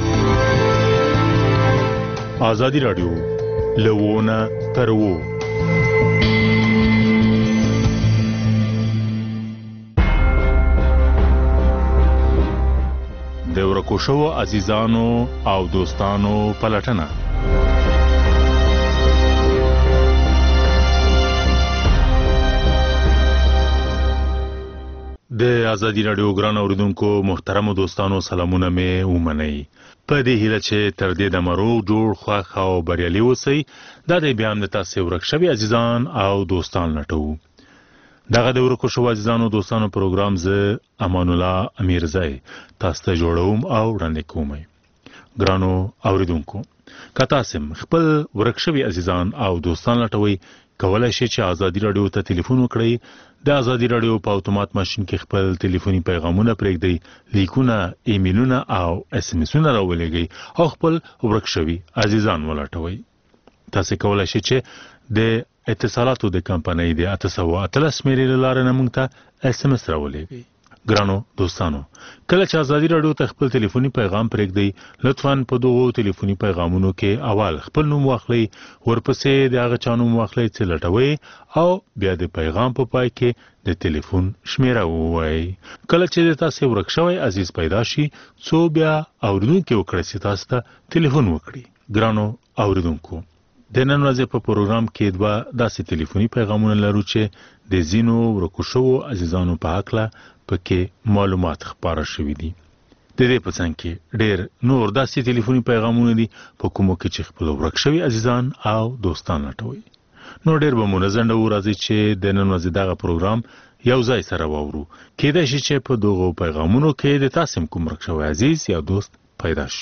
L: آزادی رادیو لوونه تر وو د ورکو شوو عزیزانو او دوستانو پلټنه. د آزادی رادیو ګران اوریدونکو محترمو دوستانو سلامونه مې ومنئ. په دې هیله چې تر دې د مروغ جوړ خوښ او بریالي اوسئ. دا د بیا هم د تاسې ورک شوي عزیزان او دوستان لټوو. دغه د ورکو شوو عزیزانو دوستانو پروګرام زه امان الله امیرزی تاسو ته جوړوم او وړاندې کوم. ګرانو اوریدونکو، که تاسو خپل ورک شوي عزیزان او دوستان لټوئ، کولای شئ چې آزادی رادیو ته ټلیفون وکړئ. د آزادی رادیو په اتومات ماشین کې خپل ټلیفوني پیغامونه پرېږدئ، لیکونه، ایمیلونه او اس ام اسونه راولېږئ او خپل ورک شوي عزیزان ولټوئ. تاسو کولای شئ چې د اتصالاتو د کمپنۍ د اته سوه اتلس شمېرې له لارې نه موږ ته اس ام اس راولېږئ. ګرانو دوستانو، کله چې آزادی رادیو ته خپل ټلیفوني پیغام پرېږدئ، لطفاً په دغو ټلیفوني پیغامونو کې اول خپل نوم واخلئ، ورپسې د هغه چا نوم واخلئ چې لټوئ او بیا د پیغام په پای کې د ټلیفون شمیره ووایئ. کله چې د تاسې ورک شوی عزیز پیدا شي، څو بیا اورېدونکي وکړئ چې تاسو ته ټلیفون وکړي. ګرانو اوریدونکو، د نن ورځې په پروګرام کې دوه داسې ټلیفوني پیغامونه لرو چې د ځینو ورکو شوو عزیزانو په هکله پکې معلومات خپاره شوي دي. د دې په څنګ کې ډېر نور داسې ټلیفوني پیغامونه دي په کومو کې چې خپل ورک شوي عزیزان او دوستان لټوي. نو ډېر به مو نه ځنډوو، راځئ چې د نن ورځې دغه پروګرام یو ځای سره واورو. کیدای شي چې په دغو پیغامونو کې د تاسو کوم ورک شوی عزیز یا دوست پیدا شي.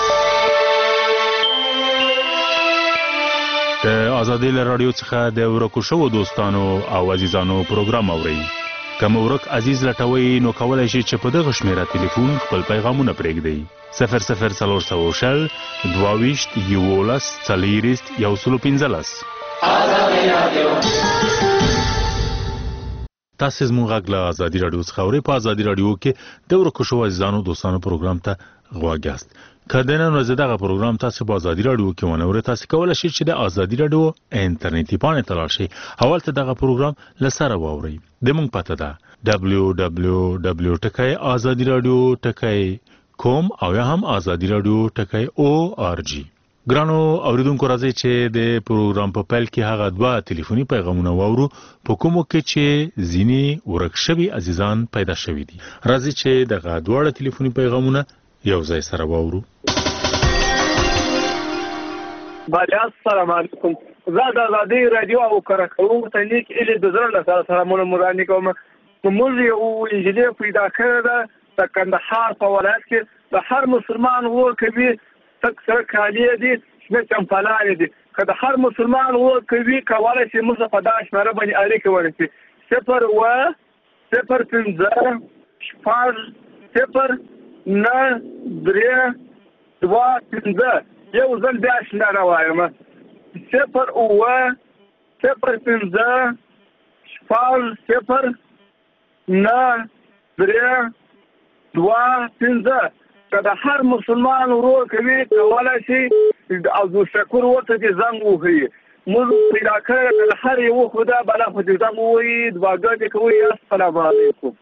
L: د آزادی رادیو څخه د ورکو شوو دوستانو او عزیزانو پروګرام اورئ. که مو ورک عزیز لټوئ، نو کولی شئ چې په دغه شمیره ټلیفون خپل پیغامونه پرېږدئ. صفر صفر څلور سوه شل دوه ویشت یولس څلېرویشت یو سلو پنځلس. تاسو زموږ غږ له ازادي رادیو څخه اورئ. په ازادي رادیو کې د ورکو شو عزیزانو دوستانو پروګرام ته غوږ یاست. که د نن ورځې دغه پروګرام تاسو په ازادي رادیو کې ونه اورئ، تاسو کولی شئ چې د ازادي رادیو انټرنیټي پاڼې ته لاړ شئ او هلته دغه پروګرام له سره واورئ. زموږ پته ده دبلیو دبلیو دبلیو ټکی ازادي رادیو ټکی کوم او یا هم ازادي رادیو ټکی او آر جی. ګرانو اوریدونکو، راځئ چې د پروګرام په پیل کې هغه دوه ټلیفوني پیغامونه واورو په کومو کې چې ځینې ورک شوي عزیزان پیدا شوي دي. راځئ چې دغه دواړه ټلیفوني پیغامونه یو ځای سره واورو.
M: السلام علیکم. زه د ازادي رادیو او کارکوونکو ته لیک ایلې د زړه له سره سلامونه وړاندې کوم. موږ یو انجینر پیدا کړی ده د کندهار په ولایت کې. د هر مسلمان ور کوي تک سره کالی دي شنه چمپلانې دي. که د هر مسلمان ور کوي کولی شي موږ په دا شمېره باندې اړیکه ونیسي. صفر اوه صفر پنځه شپږ صفر نه درې دوه پنځه. یو ځل بیا شمېره وایم: صفر اوه صفر پنځه شپږ صفر نه درې دوه پنځه. که د هر مسلمان ورور کوي کولی شي او د شکر ورته چې زنګ ووهي. موږ پیدا کړی که د هر یوه خدا بلا خو چې زنګ ووهي دعاګانې کوي. السلام علیکم.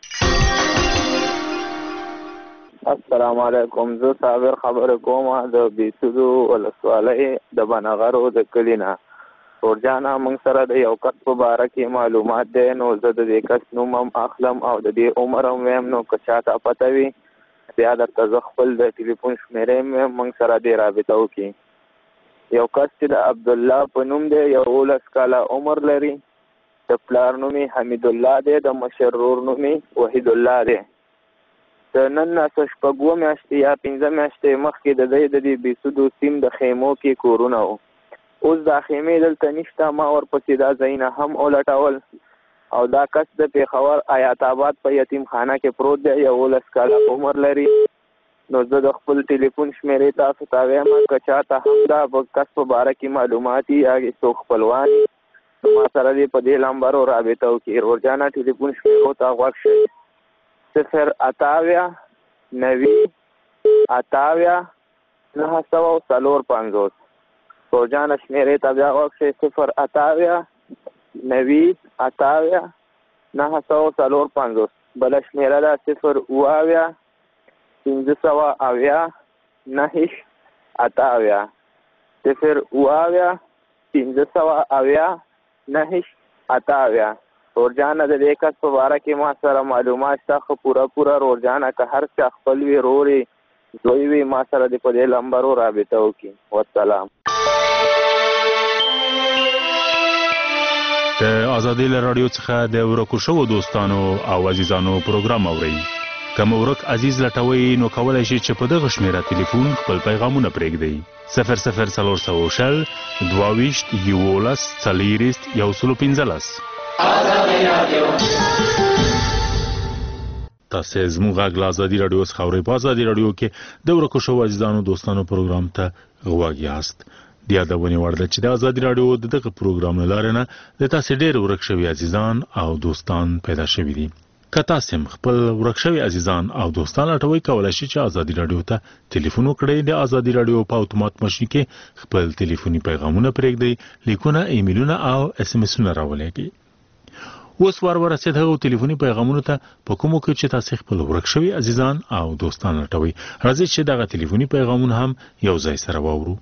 N: السلام علیکم. زه صابر خبره کوم د بیسودو ولسوالۍ د بنغرو د کلي نه. ورجانه موږ سره د یو کس په باره کې معلومات دی، نو زه د دې کس نوم هم اخلم او د دې عمر هم ویم. نو که چاته پته وي بیا درته زه خپل د ټلیفون شمېرې مې موږ سره دې رابطه وکړي. یو کس چې د عبدالله په نوم دی، یو اوولس کاله عمر لري. د پلار نوم یې حمید الله دی، د مشر ورور نوم یې وحید الله دی. د نن نه څه شپږ اووه میاشتې یا پنځه میاشتې مخکې د دی د دې بیسودو سیم د خیمو کې کورونه وو. اوس دا خیمې دلته نشته. ما ورپسې دا ځایونه هم ولټول او دا کس د پیښور آیات آباد په یتیم خانه کې پروت دی، یو اوولس کاله عمر لري. نو زه د خپل ټلیفون شمېرې تاسو ته وایم، که چاته هم دا کس په باره کې معلومات وي یا څوک خپلوان نو ما سره دې په دې نمبرو رابطه وکړي. ورجانه ټلیفون شمېرو ته غوږ شئ: صفر اتاویا نوي اتاویا نهه سوه څلور پنځوس. ورجانه شمېرې ته بیا غوږ شئ: صفر اتاویا نوي اتاویا نهه سوه څلور پنځوس. بله شمېره ده صفر اوه اویا پنځه سوه اویا نهه اتاویا. صفر اوه اویا پنځه سوه اویا نهه اتاویا. ورجانه د دې کس په باره کې ما سره معلومات شته، خو پوره پوره ورجانه که هر چا خپل وي رور یې زوی وي ما سره دې په دې نمبرو رابطه وکړي. والسلام.
L: د ازادي رادیو څخه د ورکو شوو دوستانو او عزیزانو پروګرام اورئ. که مو ورک عزیز لټوئ نو کولی شئ چې په دغه شمېره ټلیفون خپل پیغامونه پرېږدئ: صفر صفر څلور سوه شل دوه ویشت یولس څلېرویشت یو سلو پنځلس. تاسې زموږ غږ له ازادي رادیو څخه اورئ. په ازادي رادیو کې د ورکو شوو عزیزانو دوستانو پروګرام ته غوږ یاست. د یادونې وړ ده چې د ازادي رادیو د دغه پروګرام له لارې نه د تاسې ډېر ورک شوي عزیزان او دوستان پیدا شوي دي. که تاسې هم خپل ورک شوي عزیزان او دوستان لټوئ، کولی شئ چې ازادي رادیو ته ټلیفون وکړئ. د ازادي رادیو په اتومات ماشین کې خپل ټلیفوني پیغامونه پرېږدئ، لیکونه، ایمیلونه او اس ام اسونه راولېږئ. اوس وار ورسېد هغو ټلیفوني پیغامونو ته په کومو کې چې تاسې خپل ورک شوي عزیزان او دوستان لټوئ. راځئ چې دغه ټلیفوني پیغامونه هم یو ځای سره واورو.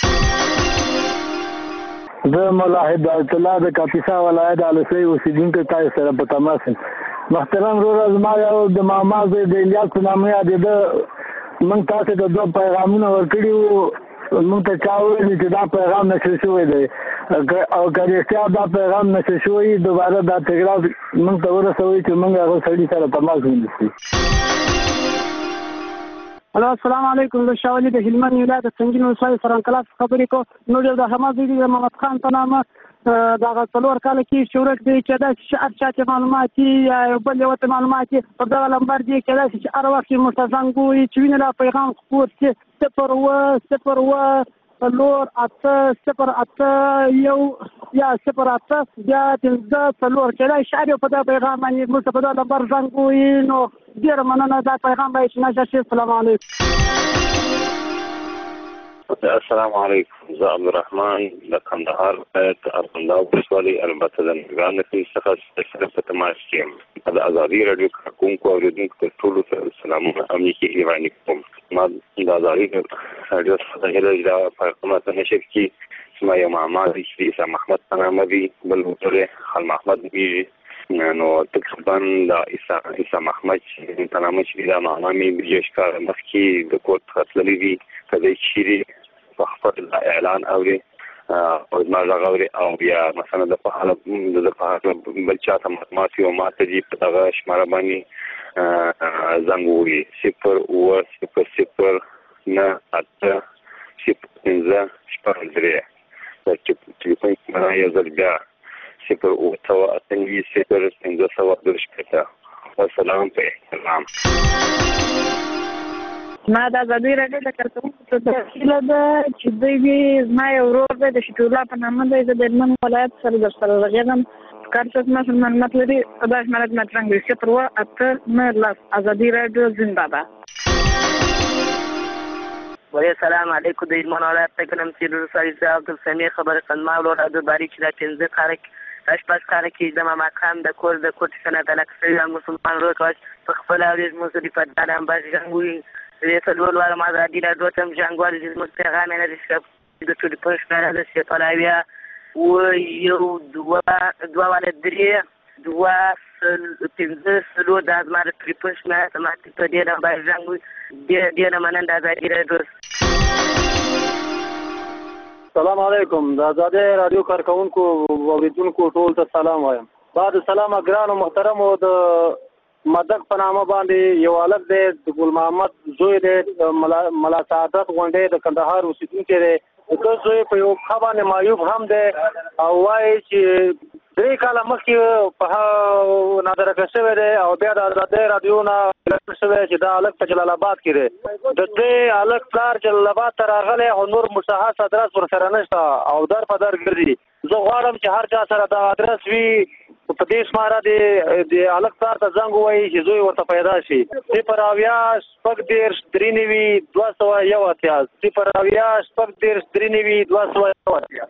P: زه مولا هدایت الله د کاپیسا ولایت الوسۍ اوسیدونکی تاسو سره په تماس یم. محترم وروره، زما یو د ماما زوی د الیاس په نامه یادېده. موږ تاسو ته دوه پیغامونه ورکړي وو. موږ ته چا وویل چې دا پیغام نشر شوی دی او که رښتیا دا پیغام نشر شوی دوباره دا تکرار موږ ته ورسوئ چې موږ هغه سړي سره تماس ونیسو.
Q: الو السلام علیکم. زه شاولي د هلمند ولایت سنګین ولسوالۍ سرانکلاس خبرې کوم. نور یو د حماد زوی د محمد خان په نامه دغه څلور کاله کې چې ورک دی چې داسې هر چا چې معلومات یا یو بل یو ته معلومات په دغه لمبر دی کې داسې چې هر وخت موږ ته زنګ ووهي چې وینې لا پیغام خپور چې صفر اوه صفر اوه څلور اته صفر اته یو یا صفر اته بیا پنځه څلور کېدای شي په دا پیغام باندې موږ ته په دا نمبر زنګ ووهي نو ډېره مننه دا پیغام باید نشر شي. السلام علیکم.
G: السلام علیکم. زه عبدالرحمن د کندهار ولایت ارغنداب ولسوالۍ البته د نورګرام له سیمې څخه سره په تماس کې یم. د ازادي راډیو کارکوونکو او اورېدونکو ته ټولو ته سلامونه او نیکې هیلې وړاندې کوم. ما د ازادي راډیو څخه هیله چې دا پیغام ته نشر کړي. زما یو ماما دی چې عیسی محمد په نامه دی، بل ورور یې خال محمد نومېږي. نو تقریبا د عیسی محمد په نامه چې دا ماما مې دېرش کاله مخکې د کور څخه تللی دي. که دی چیرې په خپل اعلان اوري او زما غږ اوري او بیا مثلا د په اړه د په اړه بل چا ته معلومات وي او ما ته دې په دغه شماره باندې زنګ ووهي صفر اووه صفر صفر نه اته صفر پنځه شپږ درې. د ټلیفون شماره یو ځل بیا صفر اووه سوه اته نوي صفر پنځه سوه دوه شپېته. والسلام په احترام.
O: ما د ازادي راډیو د کارکوونکو ته دا هیله ده چې دوی وي زما یو ورور دی د شفیع الله په نامه دی. زه د هلمند ولایت سره در سره غږېږم. کار څوک ما معلومات لري دا شماره زما ترنګ دی صفر اووه اته نه لس. ازادي راډیو زنده باد.
R: السلام علیکم. د هلمند ولایت څخه کوم چې ولسوالۍ زه عبدالسمیع خبره کوم. ما ورور عبدالباري چې دا پنځه کاله کې شپږ کاله کې د ماما خان د کور د کوټې څخه طلاق شوی مسلمان ورور کوچ په خپله اورېد موسلي په دالان باندې زنګ ووهي. د څلور واړه ما ازادي راډیو ته هم زنګ وهلی زموږ پیغام یې لري چې د ټلیفون شمېره ده صفر اویا اووه یو دوه دوه واله درې دوه پنځه څلور. دا زما د ټلیفون شمېره ده. ما په دې نمبر زنګ ووهي. ډېره مننه د ازادي راډیو.
S: سلام علیکم. د ازادي راډیو کارکوونکو اوریدونکو ټول ته سلام وایم. بعد سلام ګرانو محترمو د مدک په نامه باندې یو هلک دی د ګل محمد زوی دی ملا سعادت غونډۍ د کندهار اوسېدونکی دی. د زوی په یو پښه باندې معیوب هم دی او وایي چې درې کاله مخکې په نادرکه شوی دی او بیا د ازادي راډیو نه شوی چې دا هلک په جلال آباد کې دی. د دې هلک پلار جلال آباد ته راغلی او نور مشخص ادرس ورسره نشته او در په در ګرځي. زه غواړم چې هر چا سره دا ادرس وي په دې شماره د هلک پلار ته زنګ ووایي چې زوی ورته پیدا شي. صفر اویا شپږ دېرش درې نوي دوه سوه یو اتیا. صفر اویا شپږ دېرش درې نوي دوه سوه یو اتیا.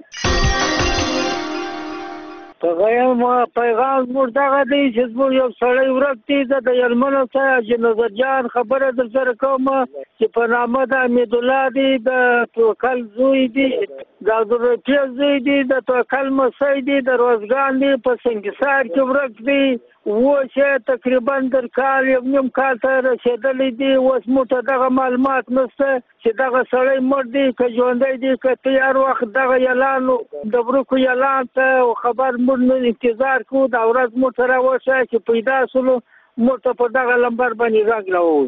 Y: پیغام پیغام موږ دغه دی چې زموږ یو سړی ورک دی. زه د هلمند څخه حاجي نظر جان خبره در سره کوم چې په نامه د حمیدالله دی، د توکل زوی دی، د عبدالرفیع زوی دی، د توکل مسۍ دی، د روزګان دی، په سنګسار کې ورک دی. اوس یې تقریبا در کال یو نیم کال ته رسېدلی دی. اوس موږ ته دغه معلومات نشته چې دغه سړی مړ دی که ژوندی دی که ته هر وخت دغه اعلان د ورکو اعلان ته خبر موږ نه انتظار کوو. دا ورځ موږ ته راوښیه چې پیدا شولو موږ ته په دغه لمبر باندې غږ راووایي.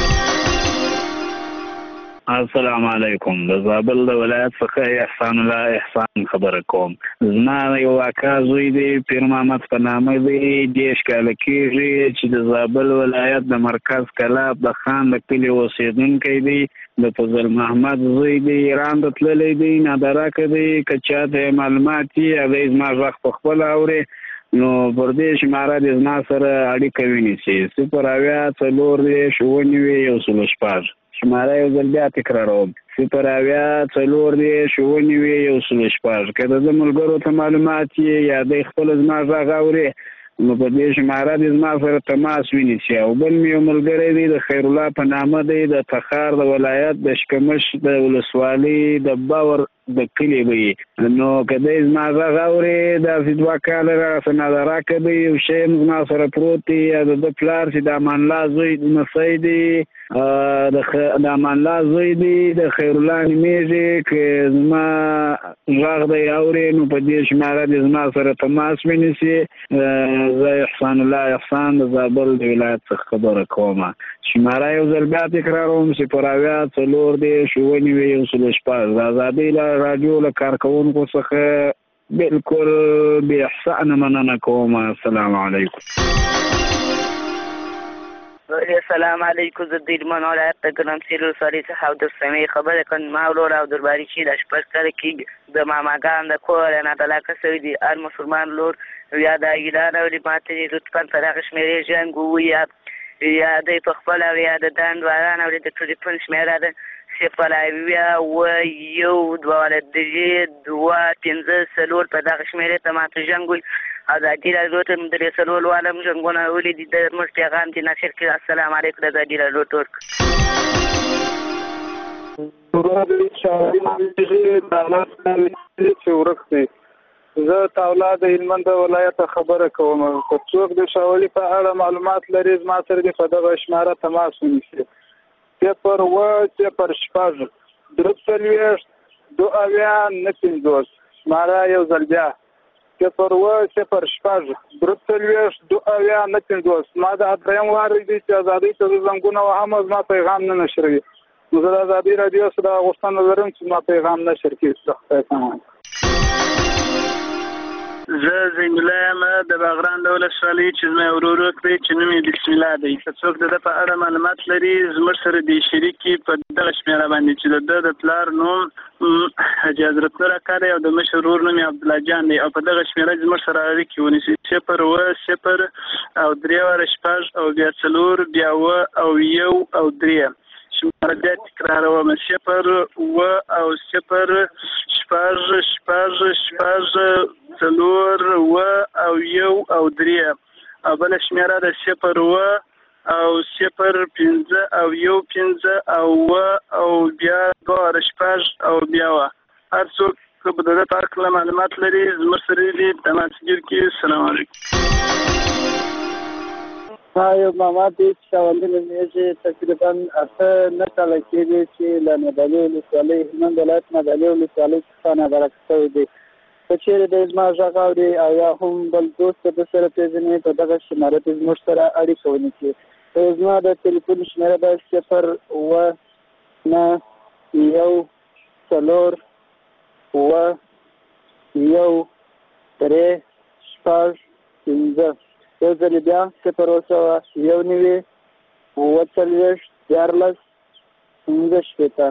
Z: السلام علیکم. د زابل د ولایت څخه احسان الله احسان خبره کوم. زما یو اکا زوی دی پیر محمد په نامه دی. دېرش کاله کېږي چې د زابل ولایت د مرکز کلاب د خان د کلي اوسېدونکی دی. د فضل محمد زوی دی. ایران ته تللی دی. نادراکه دی. که چا ته معلومات وي هغه زما غږ په خپله اوري نو پر دې شماره د زما سره اړیکه ونیسي. صفر اویا څلور دېرش اووه نوي یو سل شپږ. شماره یو ځل بیا تکراروم. صفر اویا څلور دېرش اووه نوي یو سل شپږ. که د ده ملګرو ته معلومات یې یا دی خپله زما غږ اوري نو په دې شماره د زما سره تماس ونیسي. او بل مې یو ملګری دی د خیرالله په نامه دی د تخار د ولایت د شکمش د ولسوالۍ د باور د کلي وي. نو که دی زما غږ اوري داسې دوه کاله راسه نادراکه دی یو شی زما سره پروت دی. یا د ده پلار چې د امان الله زوی مسۍ دی د امان الله زوی دی د خیرالله نومېږي. که زما غږ دی اوري نو په دې شماره د زما سره تماس ونیسي. زه احسان الله احسان د زابل د ولایت څخه خبره کوم. شماره یو ځل بیا تکراروم. صفر اویا څلور دېرش اووه نوي یو سل شپږ. د ازادۍ راډیو له کارکوونکو څخه بالکل بې احسانه مننه کوم. السلام علیکم.
R: السلام علیکم زه د هلمند ولایت د ګرمسیر ولسوالۍ څخه عبدالسمیع خبرې کوم. ما ورور عبدالباري چې د شپږ کاله کې د ماماګان د کور نه طلاقه شوي دي. هر مسلمان لور یا د ایران اوري ماته لطفا پر هغه شمېرې ژوند ووایه یا دی په خپله او یا د دان دواران اوري د ټلیفون شمېره ده صفر اویا اوه یو دوه درې دوه پنځه څلور په دغه شمېرې ته ماته ژوند ووایي. ازادي راډیو ته د رسولو عالم ژوندونه ولیدي د زموږ پیغام چې نشر کړي. السلام علیکم د ازادي راډیو ټورک.
F: زه تاولا د هلمند ولایت خبره کوم. که څوک د شاولي په اړه معلومات لري زما سره دې په دغه شماره تماس ونیسي. صفر اوه صفر شپږ درې څلوېښت دوه اویا نهه پنځوس. شماره یو ځل بیا صفر اوه صفر شپږ درې څلوېښت دوه اویا نهه پنځوس. ما دا درېیم وار دی چې ازادۍ ته زه زنګونه وهم او زما پیغام نه نشروي. نو زه د ازادي راډیو سره غوښتنه لرم چې زما پیغام نشر کړي. خدای پامان.
Z: زه زینالله یم د باغران د ولسوالۍ چې زما ورور دی چې نوم یې بسم الله دی. که څوک د ده په اړه معلومات لري زموږ سره دې شریک کړي په دغه شمېره باندې چې د ده د پلار نوم حاجي حضرت نور اکا دی او د مشر ورور نوم یې عبدالله جان دی او په دغه شمېره زموږ سره اړیکې ونیسي. صفر اوه صفر او درې واره شپږ او بیا څلور بیا اوه او یو او درې. شماره بیا تکراروم صفر اوه او صفر شپږ شپږ شپږ څلور اوه او یو او درې او بله شمېره د صفر اوه او صفر پنځه او یو پنځه او اوه او بیا دوه واره شپږ او بیا اوه. هر څوک که په دغه په هکله معلومات لري زموږ سره دې تماس ګیر کړي. السلام علیکم.
T: ما یو ماما دی چې شاولي نومېږي. تقریبا اته نه کاله کېږي چې له نادعلي ولسوالۍ هلمند ولایت نادعلي ولسوالۍ څخه نابرک شوی دی. که چېرې دی زما غږ اوري او یا هم بل دوست د سره پېژني په دغه شماره کې زموږ سره اړیکه ونیسي. زما د ټلیفون شمېره ده صفر اوه نهه یو څلور اوه یو درې شپږ پنځه. یو ځل بیا صفر اوه سوه یو نوي اوه څلوېښت دیارلس پنځه شپېته.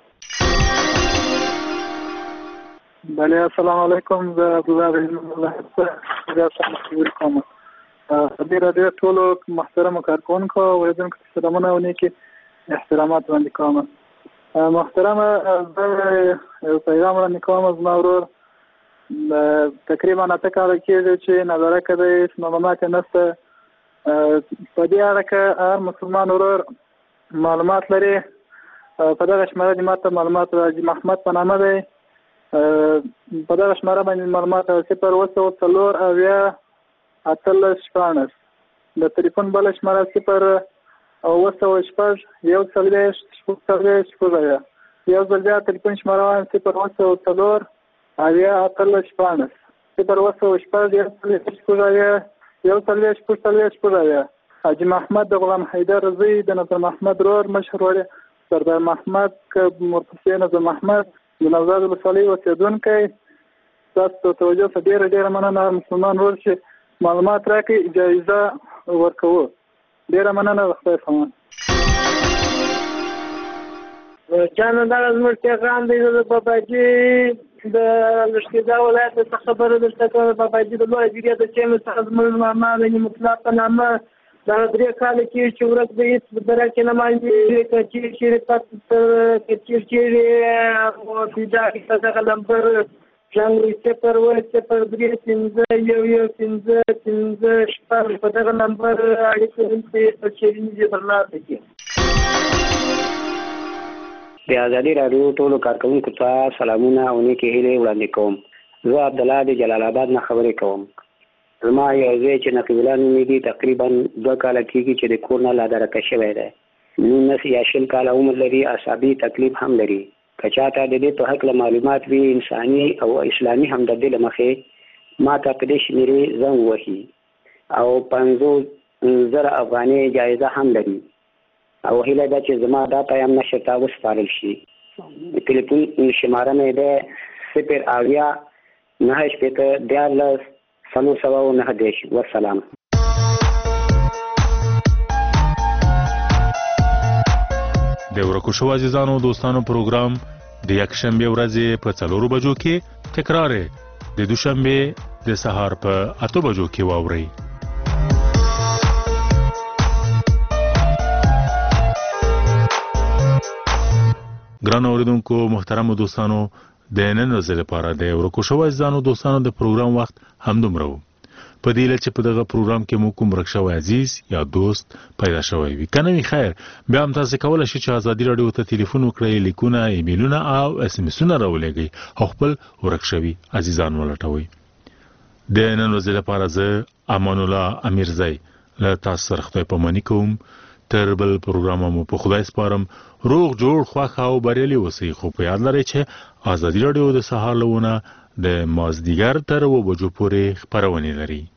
F: بله السلام علیکم. زه عبدالله د هلمند ولایت څخه بیا سم خبرې کوم. ازادي راډیو ټولو محترمو کارکوونکو او اورېدونکو ته سلامونه او نیکې احترامات وړاندې کوم. محترمه زه یو پیغام وړاندې کوم. زما ورور تقریبا اته کاله کېږي چې نظرکه دی معلومات یې نشته. په دې اړه که هر مسلمان ورور معلومات لري په دغه شماره دې ماته معلومات حاجي محمد په نامه دی. په دغه شماره باندې معلومات صفر اوه سوه څلور اویا اتلس شپاړس. د ټلیفون بله شماره صفر اوه سوه شپږ یو څلوېښت شپږ څلوېښت شپږ اویا. یو ځل بیا ټلیفون شماره وایم صفر اوه سوه څلور اویا اتلس شپاړس. صفر اوه سوه شپږ یو څلوېښت شپږ اویا یو څلوېښت شپږ څلوېښت شپږ اویا. حاجي محمد د غلام حیدر زوی د نظر محمد ورور مشر وړی سردار محمد که مرتضی نظر محمد د نوزاد ولسوالۍ اوسېدونکی. تاسو ته توجه څخه ډېره ډېره مننه. مسلمان ورور چې معلومات راکړي جایزه ورکوو. ډېره مننه. خدای پامان.
Y: جانه دا زموږ پیغام دی د باباجي د لښکرګاه ولایت څخه خبره درته کوم. باباجي د لویه جریه د چینو څخه زموږ ماما د مطلق په نامه دا درې کاله کېږي چې ورځ د هېڅ درکې نه مانځي. که چیرې چیرې پس که چیرې چیرې پیدا کړي په دغه نمبر ژوند صفر اوه صفر درې پنځه یو یو پنځه پنځه شپږ په دغه نمبر اړیکه ونیسئ په چیرې برلاسه کړي.
U: د ازادي راډیو ټولو کارکوونکو ته سلامونه او نیکې هیلې وړاندې کوم. زه عبدالله د جلال آباد نه خبرې کوم. زما یو ځای چې نقیب الله نومېږي تقریبا دوه کاله کېږي چې د کور نه لادرکه شوی دی. نولس یا شل کاله عمر لري. اعصابي تکلیف هم لري. که چاته د دې په هکله معلومات وي انساني او اسلامي همدردۍ له مخې ما ته په دې شمېرې زنګ ووهي او پنځوس زره افغانۍ جایزه هم لري او هیله ده چې زما دا پیام نشر ته وسپارل شي. ټلیفون شماره مې ده صفر اویا نهه شپېته دیارلس څلور سوه او نهه دېرش. والسلام.
L: د ورکو شو عزیزانو دوستانو پروګرام د یکشنبه ورځې په څلورو بجو کې تکرار د دوشنبه د سهار په اته بجو کې واوري. ګران اوریدونکو محترم دوستانو د نن ورځې لپاره د ورکو شو عزیزانو دوستانو د پروګرام وخت هم دومره و. په دې لچ په دغه پروګرام کې مو کوم رښتو عزیز یا دوست پیدا شوی وي کنه وی خیر بیا هم تاسو کولای شئ چې ازادي رادیو ته ټلیفون وکړئ لیکونه ایمیلونه او اس ام اسونه راولېږئ او خپل ورکشوي عزیزان ولټوي. د نن ورځې لپاره زه امان الله امیرزی له تاسو سره خدای پاماني کوم. تر بل پروګرام مو په خدای سپارم. روغ جوړ خوښ او بریالي اوسئ. خو په یاد لرئ چې ازادي رادیو د سهار لونه د مازدیګر تر و بجو پورې خبرونه لري.